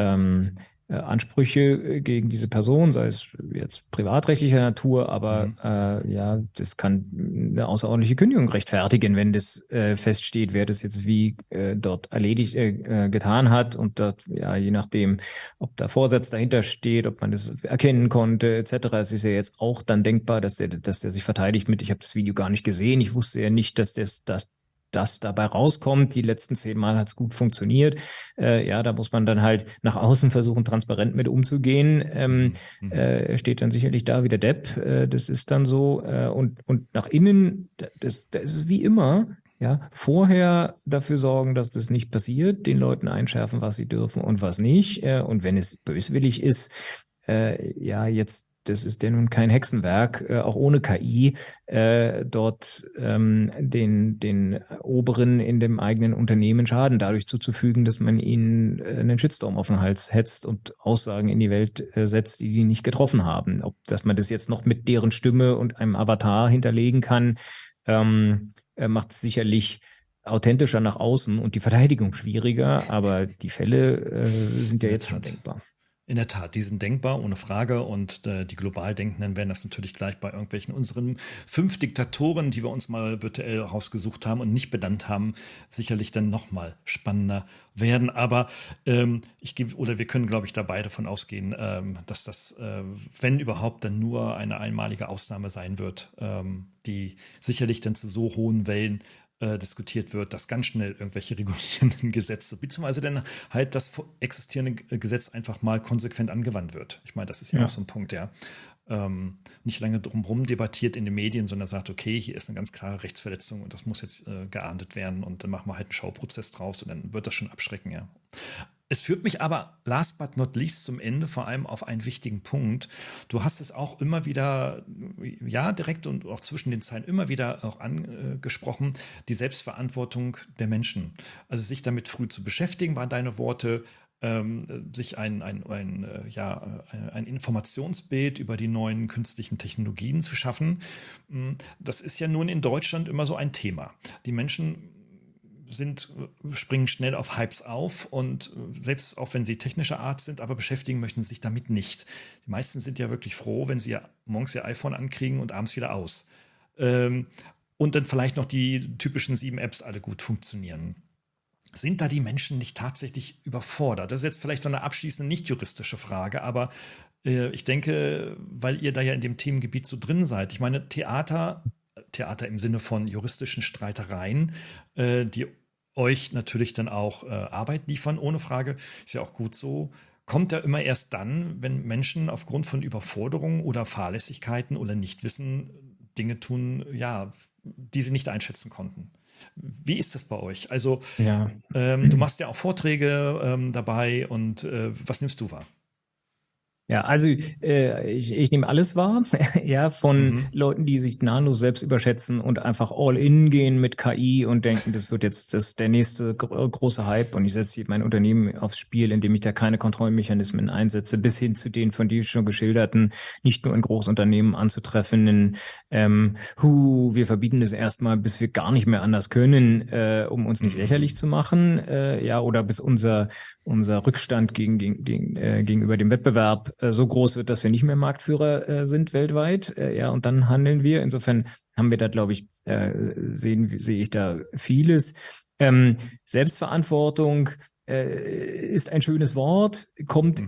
Ansprüche gegen diese Person, sei es jetzt privatrechtlicher Natur, aber ja, das kann eine außerordentliche Kündigung rechtfertigen, wenn das feststeht, wer das jetzt wie dort erledigt getan hat und dort, ja, je nachdem, ob da Vorsatz dahinter steht, ob man das erkennen konnte, etc. Es ist ja jetzt auch dann denkbar, dass der sich verteidigt mit, ich habe das Video gar nicht gesehen, ich wusste ja nicht, dass das dabei rauskommt. Die letzten 10 Mal hat es gut funktioniert. Ja, da muss man dann halt nach außen versuchen, transparent mit umzugehen. Steht dann sicherlich da wie der Depp. Das ist dann so. Und nach innen, das ist es wie immer. Ja, vorher dafür sorgen, dass das nicht passiert, den Leuten einschärfen, was sie dürfen und was nicht. Und wenn es böswillig ist, ja, jetzt, das ist ja nun kein Hexenwerk, auch ohne KI, dort den Oberen in dem eigenen Unternehmen Schaden dadurch zuzufügen, dass man ihnen einen Shitstorm auf den Hals hetzt und Aussagen in die Welt setzt, die nicht getroffen haben. Dass man das jetzt noch mit deren Stimme und einem Avatar hinterlegen kann, macht es sicherlich authentischer nach außen und die Verteidigung schwieriger, aber die Fälle sind ja jetzt schon denkbar. In der Tat, die sind denkbar, ohne Frage. Und die global Denkenden werden das natürlich gleich bei irgendwelchen unseren 5 Diktatoren, die wir uns mal virtuell rausgesucht haben und nicht benannt haben, sicherlich dann noch mal spannender werden. Aber wir können, glaube ich, da beide davon ausgehen, dass das, wenn überhaupt, dann nur eine einmalige Ausnahme sein wird, die sicherlich dann zu so hohen Wellen diskutiert wird, dass ganz schnell irgendwelche regulierenden Gesetze, beziehungsweise dann halt das existierende Gesetz einfach mal konsequent angewandt wird. Ich meine, das ist ja auch so ein Punkt, ja. Nicht lange drumherum debattiert in den Medien, sondern sagt, okay, hier ist eine ganz klare Rechtsverletzung und das muss jetzt geahndet werden und dann machen wir halt einen Schauprozess draus und dann wird das schon abschrecken, ja. Es führt mich aber last but not least zum Ende vor allem auf einen wichtigen Punkt. Du hast es auch immer wieder, ja, direkt und auch zwischen den Zeilen immer wieder auch angesprochen, die Selbstverantwortung der Menschen. Also sich damit früh zu beschäftigen, waren deine Worte, sich ein Informationsbild über die neuen künstlichen Technologien zu schaffen. Das ist ja nun in Deutschland immer so ein Thema. Die Menschen springen schnell auf Hypes auf und selbst auch wenn sie technischer Art sind, aber beschäftigen möchten sich damit nicht. Die meisten sind ja wirklich froh, wenn sie morgens ihr iPhone ankriegen und abends wieder aus. Und dann vielleicht noch die typischen 7 Apps alle gut funktionieren. Sind da die Menschen nicht tatsächlich überfordert? Das ist jetzt vielleicht so eine abschließende nicht juristische Frage, aber ich denke, weil ihr da ja in dem Themengebiet so drin seid. Ich meine, Theater im Sinne von juristischen Streitereien, die euch natürlich dann auch Arbeit liefern, ohne Frage, ist ja auch gut so, kommt ja immer erst dann, wenn Menschen aufgrund von Überforderungen oder Fahrlässigkeiten oder Nichtwissen Dinge tun, ja, die sie nicht einschätzen konnten. Wie ist das bei euch? Also, Ja. Du machst ja auch Vorträge dabei und was nimmst du wahr? Ja, also ich nehme alles wahr, ja, von Leuten, die sich gnadenlos selbst überschätzen und einfach all in gehen mit KI und denken, das wird jetzt der nächste große Hype und ich setze mein Unternehmen aufs Spiel, indem ich da keine Kontrollmechanismen einsetze, bis hin zu den von dir schon geschilderten, nicht nur in Großunternehmen anzutreffenden, wir verbieten das erstmal, bis wir gar nicht mehr anders können, um uns nicht lächerlich zu machen, ja, oder bis unser Rückstand gegenüber dem Wettbewerb so groß wird, dass wir nicht mehr Marktführer sind weltweit. Ja, und dann handeln wir. Insofern haben wir da, glaube ich, sehe ich da vieles. Selbstverantwortung ist ein schönes Wort, kommt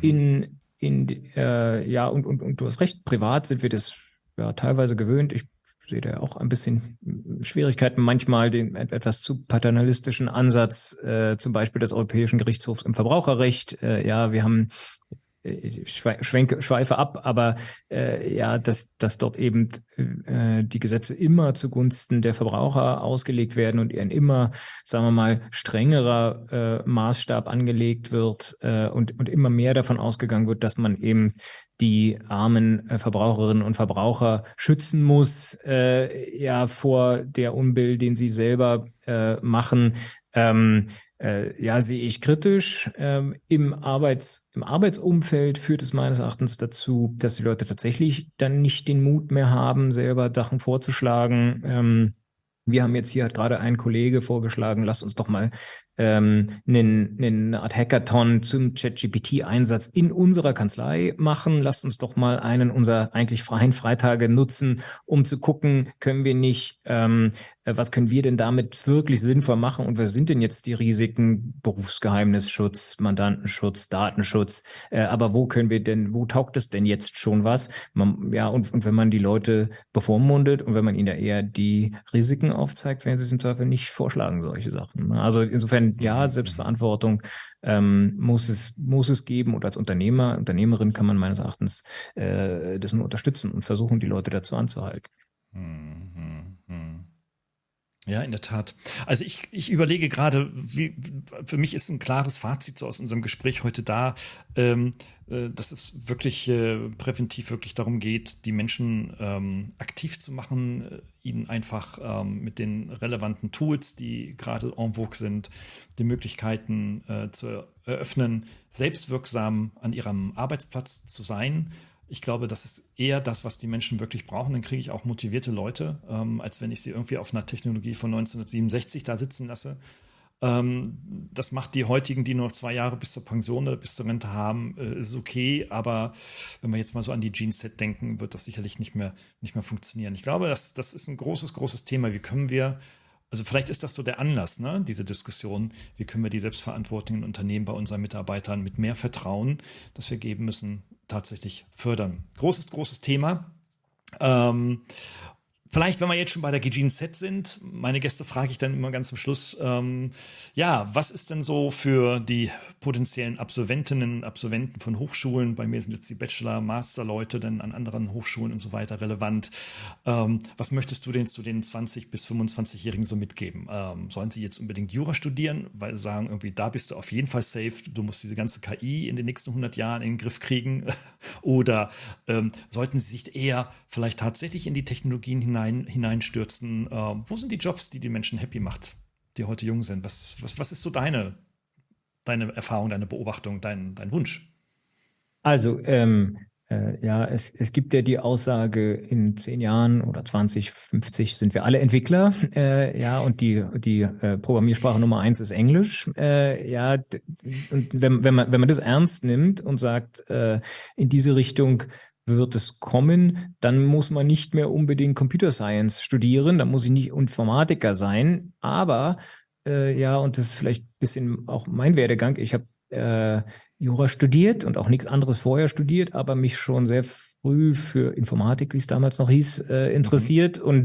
ja, und du hast recht, privat sind wir das ja teilweise gewöhnt. Ich sehe da auch ein bisschen Schwierigkeiten, manchmal den etwas zu paternalistischen Ansatz, zum Beispiel des Europäischen Gerichtshofs im Verbraucherrecht. Ja, wir haben, ich schweife ab, aber ja, dass dort eben die Gesetze immer zugunsten der Verbraucher ausgelegt werden und ein immer, sagen wir mal, strengerer Maßstab angelegt wird und immer mehr davon ausgegangen wird, dass man eben die armen Verbraucherinnen und Verbraucher schützen muss, ja, vor der Unbill, den sie selber machen. ja, sehe ich kritisch. Im Arbeitsumfeld führt es meines Erachtens dazu, dass die Leute tatsächlich dann nicht den Mut mehr haben, selber Sachen vorzuschlagen. Wir haben jetzt hier hat gerade ein Kollege vorgeschlagen, lasst uns doch mal eine Art Hackathon zum ChatGPT-Einsatz in unserer Kanzlei machen. Lasst uns doch mal einen unserer eigentlich freien Freitage nutzen, um zu gucken, können wir nicht, was können wir denn damit wirklich sinnvoll machen und was sind denn jetzt die Risiken, Berufsgeheimnisschutz, Mandantenschutz, Datenschutz, aber wo taugt es denn jetzt schon was? Und wenn man die Leute bevormundet und wenn man ihnen da eher die Risiken aufzeigt, werden sie es im Zweifel nicht vorschlagen, solche Sachen. Also insofern, ja, Selbstverantwortung muss es geben und als Unternehmerin kann man meines Erachtens das nur unterstützen und versuchen, die Leute dazu anzuhalten. Ja, in der Tat. Also ich überlege gerade, für mich ist ein klares Fazit so aus unserem Gespräch heute da, dass es wirklich präventiv wirklich darum geht, die Menschen aktiv zu machen, ihnen einfach mit den relevanten Tools, die gerade en vogue sind, die Möglichkeiten zu eröffnen, selbstwirksam an ihrem Arbeitsplatz zu sein. Ich glaube, das ist eher das, was die Menschen wirklich brauchen. Dann kriege ich auch motivierte Leute, als wenn ich sie irgendwie auf einer Technologie von 1967 da sitzen lasse. Das macht die heutigen, die nur noch 2 Jahre bis zur Pension oder bis zur Rente haben, ist okay. Aber wenn wir jetzt mal so an die Genset denken, wird das sicherlich nicht mehr funktionieren. Ich glaube, das ist ein großes Thema. Wie können wir, also vielleicht ist das so der Anlass, ne, diese Diskussion, wie können wir die Selbstverantwortung in Unternehmen bei unseren Mitarbeitern mit mehr Vertrauen, das wir geben müssen, tatsächlich fördern. Großes Thema. Vielleicht, wenn wir jetzt schon bei der GGZ sind, meine Gäste frage ich dann immer ganz zum Schluss, was ist denn so für die potenziellen Absolventinnen und Absolventen von Hochschulen, bei mir sind jetzt die Bachelor-, Master-Leute, dann an anderen Hochschulen und so weiter relevant, was möchtest du denn zu den 20- bis 25-Jährigen so mitgeben? Sollen sie jetzt unbedingt Jura studieren, weil sie sagen, irgendwie da bist du auf jeden Fall safe, du musst diese ganze KI in den nächsten 100 Jahren in den Griff kriegen? Oder sollten sie sich eher vielleicht tatsächlich in die Technologien hineinstürzen? Wo sind die Jobs, die Menschen happy macht, die heute jung sind? Was ist so deine Erfahrung, deine Beobachtung, dein Wunsch? Also, es gibt ja die Aussage, in 10 Jahren oder 20, 50 sind wir alle Entwickler, und die Programmiersprache Nummer 1 ist Englisch, und wenn man das ernst nimmt und sagt, in diese Richtung wird es kommen, dann muss man nicht mehr unbedingt Computer Science studieren, dann muss ich nicht Informatiker sein, aber und das ist vielleicht ein bisschen auch mein Werdegang. Ich habe Jura studiert und auch nichts anderes vorher studiert, aber mich schon sehr früh für Informatik, wie es damals noch hieß, interessiert und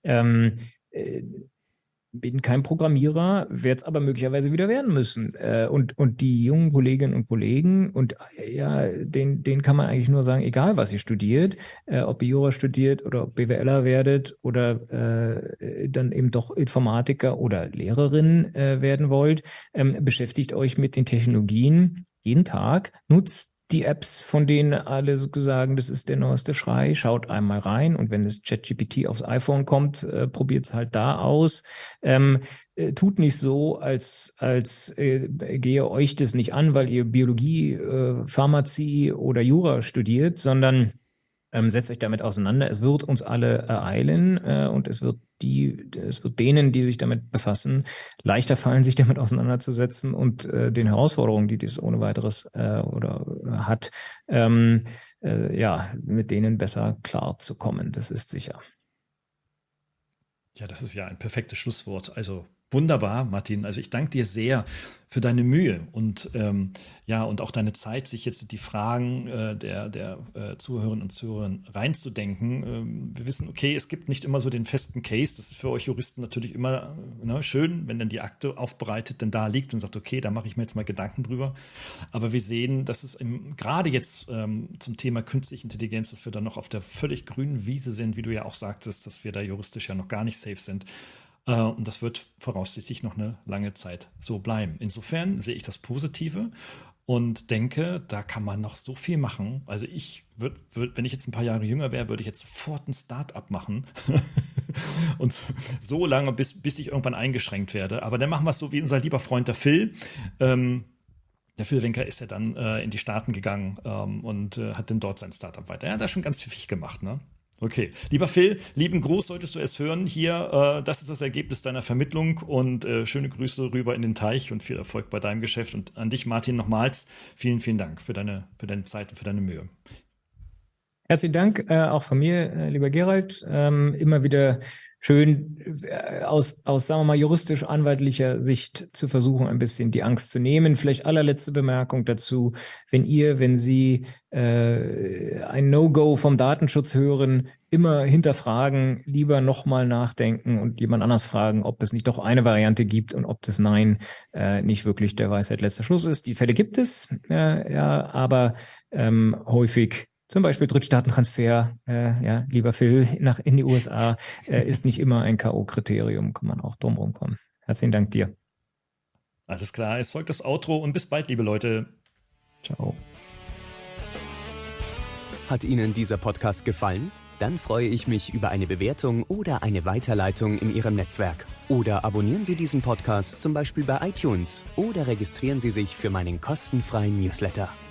bin kein Programmierer, werde es aber möglicherweise wieder werden müssen. Und die jungen Kolleginnen und Kollegen, denen kann man eigentlich nur sagen, egal was ihr studiert, ob ihr Jura studiert oder ob BWLer werdet oder dann eben doch Informatiker oder Lehrerin werden wollt, beschäftigt euch mit den Technologien jeden Tag, nutzt die Apps, von denen alle sagen, das ist der neueste Schrei, schaut einmal rein und wenn das ChatGPT aufs iPhone kommt, probiert es halt da aus. Tut nicht so, als gehe euch das nicht an, weil ihr Biologie, Pharmazie oder Jura studiert, sondern setzt euch damit auseinander. Es wird uns alle ereilen und es wird denen, die sich damit befassen, leichter fallen, sich damit auseinanderzusetzen und den Herausforderungen, die dies ohne weiteres hat, mit denen besser klarzukommen. Das ist sicher. Ja, das ist ja ein perfektes Schlusswort. Also wunderbar, Martin. Also ich danke dir sehr für deine Mühe und und auch deine Zeit, sich jetzt die Fragen der Zuhörerinnen und Zuhörer reinzudenken. Wir wissen, okay, es gibt nicht immer so den festen Case. Das ist für euch Juristen natürlich immer schön, wenn dann die Akte aufbereitet dann da liegt und sagt, okay, da mache ich mir jetzt mal Gedanken drüber. Aber wir sehen, dass es gerade jetzt zum Thema künstliche Intelligenz, dass wir da noch auf der völlig grünen Wiese sind, wie du ja auch sagtest, dass wir da juristisch ja noch gar nicht safe sind. Und das wird voraussichtlich noch eine lange Zeit so bleiben. Insofern sehe ich das Positive und denke, da kann man noch so viel machen. Also ich würde, wenn ich jetzt ein paar Jahre jünger wäre, würde ich jetzt sofort ein Start-up machen Und so lange, bis ich irgendwann eingeschränkt werde. Aber dann machen wir es so wie unser lieber Freund der Phil. Der Phil Winker ist ja dann in die Staaten gegangen und hat dann dort sein Startup weiter. Er hat da schon ganz pfiffig gemacht, ne? Okay. Lieber Phil, lieben Gruß, solltest du es hören. Hier, das ist das Ergebnis deiner Vermittlung und schöne Grüße rüber in den Teich und viel Erfolg bei deinem Geschäft. Und an dich, Martin, nochmals vielen, vielen Dank für deine Zeit und für deine Mühe. Herzlichen Dank auch von mir, lieber Gerald. Immer wieder schön aus, sagen wir mal, juristisch-anwaltlicher Sicht zu versuchen, ein bisschen die Angst zu nehmen. Vielleicht allerletzte Bemerkung dazu. Wenn Sie ein No-Go vom Datenschutz hören, immer hinterfragen, lieber nochmal nachdenken und jemand anders fragen, ob es nicht doch eine Variante gibt und ob das Nein nicht wirklich der Weisheit letzter Schluss ist. Die Fälle gibt es, aber häufig zum Beispiel Drittstaatentransfer, lieber Phil, in die USA, ist nicht immer ein K.O.-Kriterium, kann man auch drum rumkommen. Herzlichen Dank dir. Alles klar, es folgt das Outro und bis bald, liebe Leute. Ciao. Hat Ihnen dieser Podcast gefallen? Dann freue ich mich über eine Bewertung oder eine Weiterleitung in Ihrem Netzwerk. Oder abonnieren Sie diesen Podcast zum Beispiel bei iTunes oder registrieren Sie sich für meinen kostenfreien Newsletter.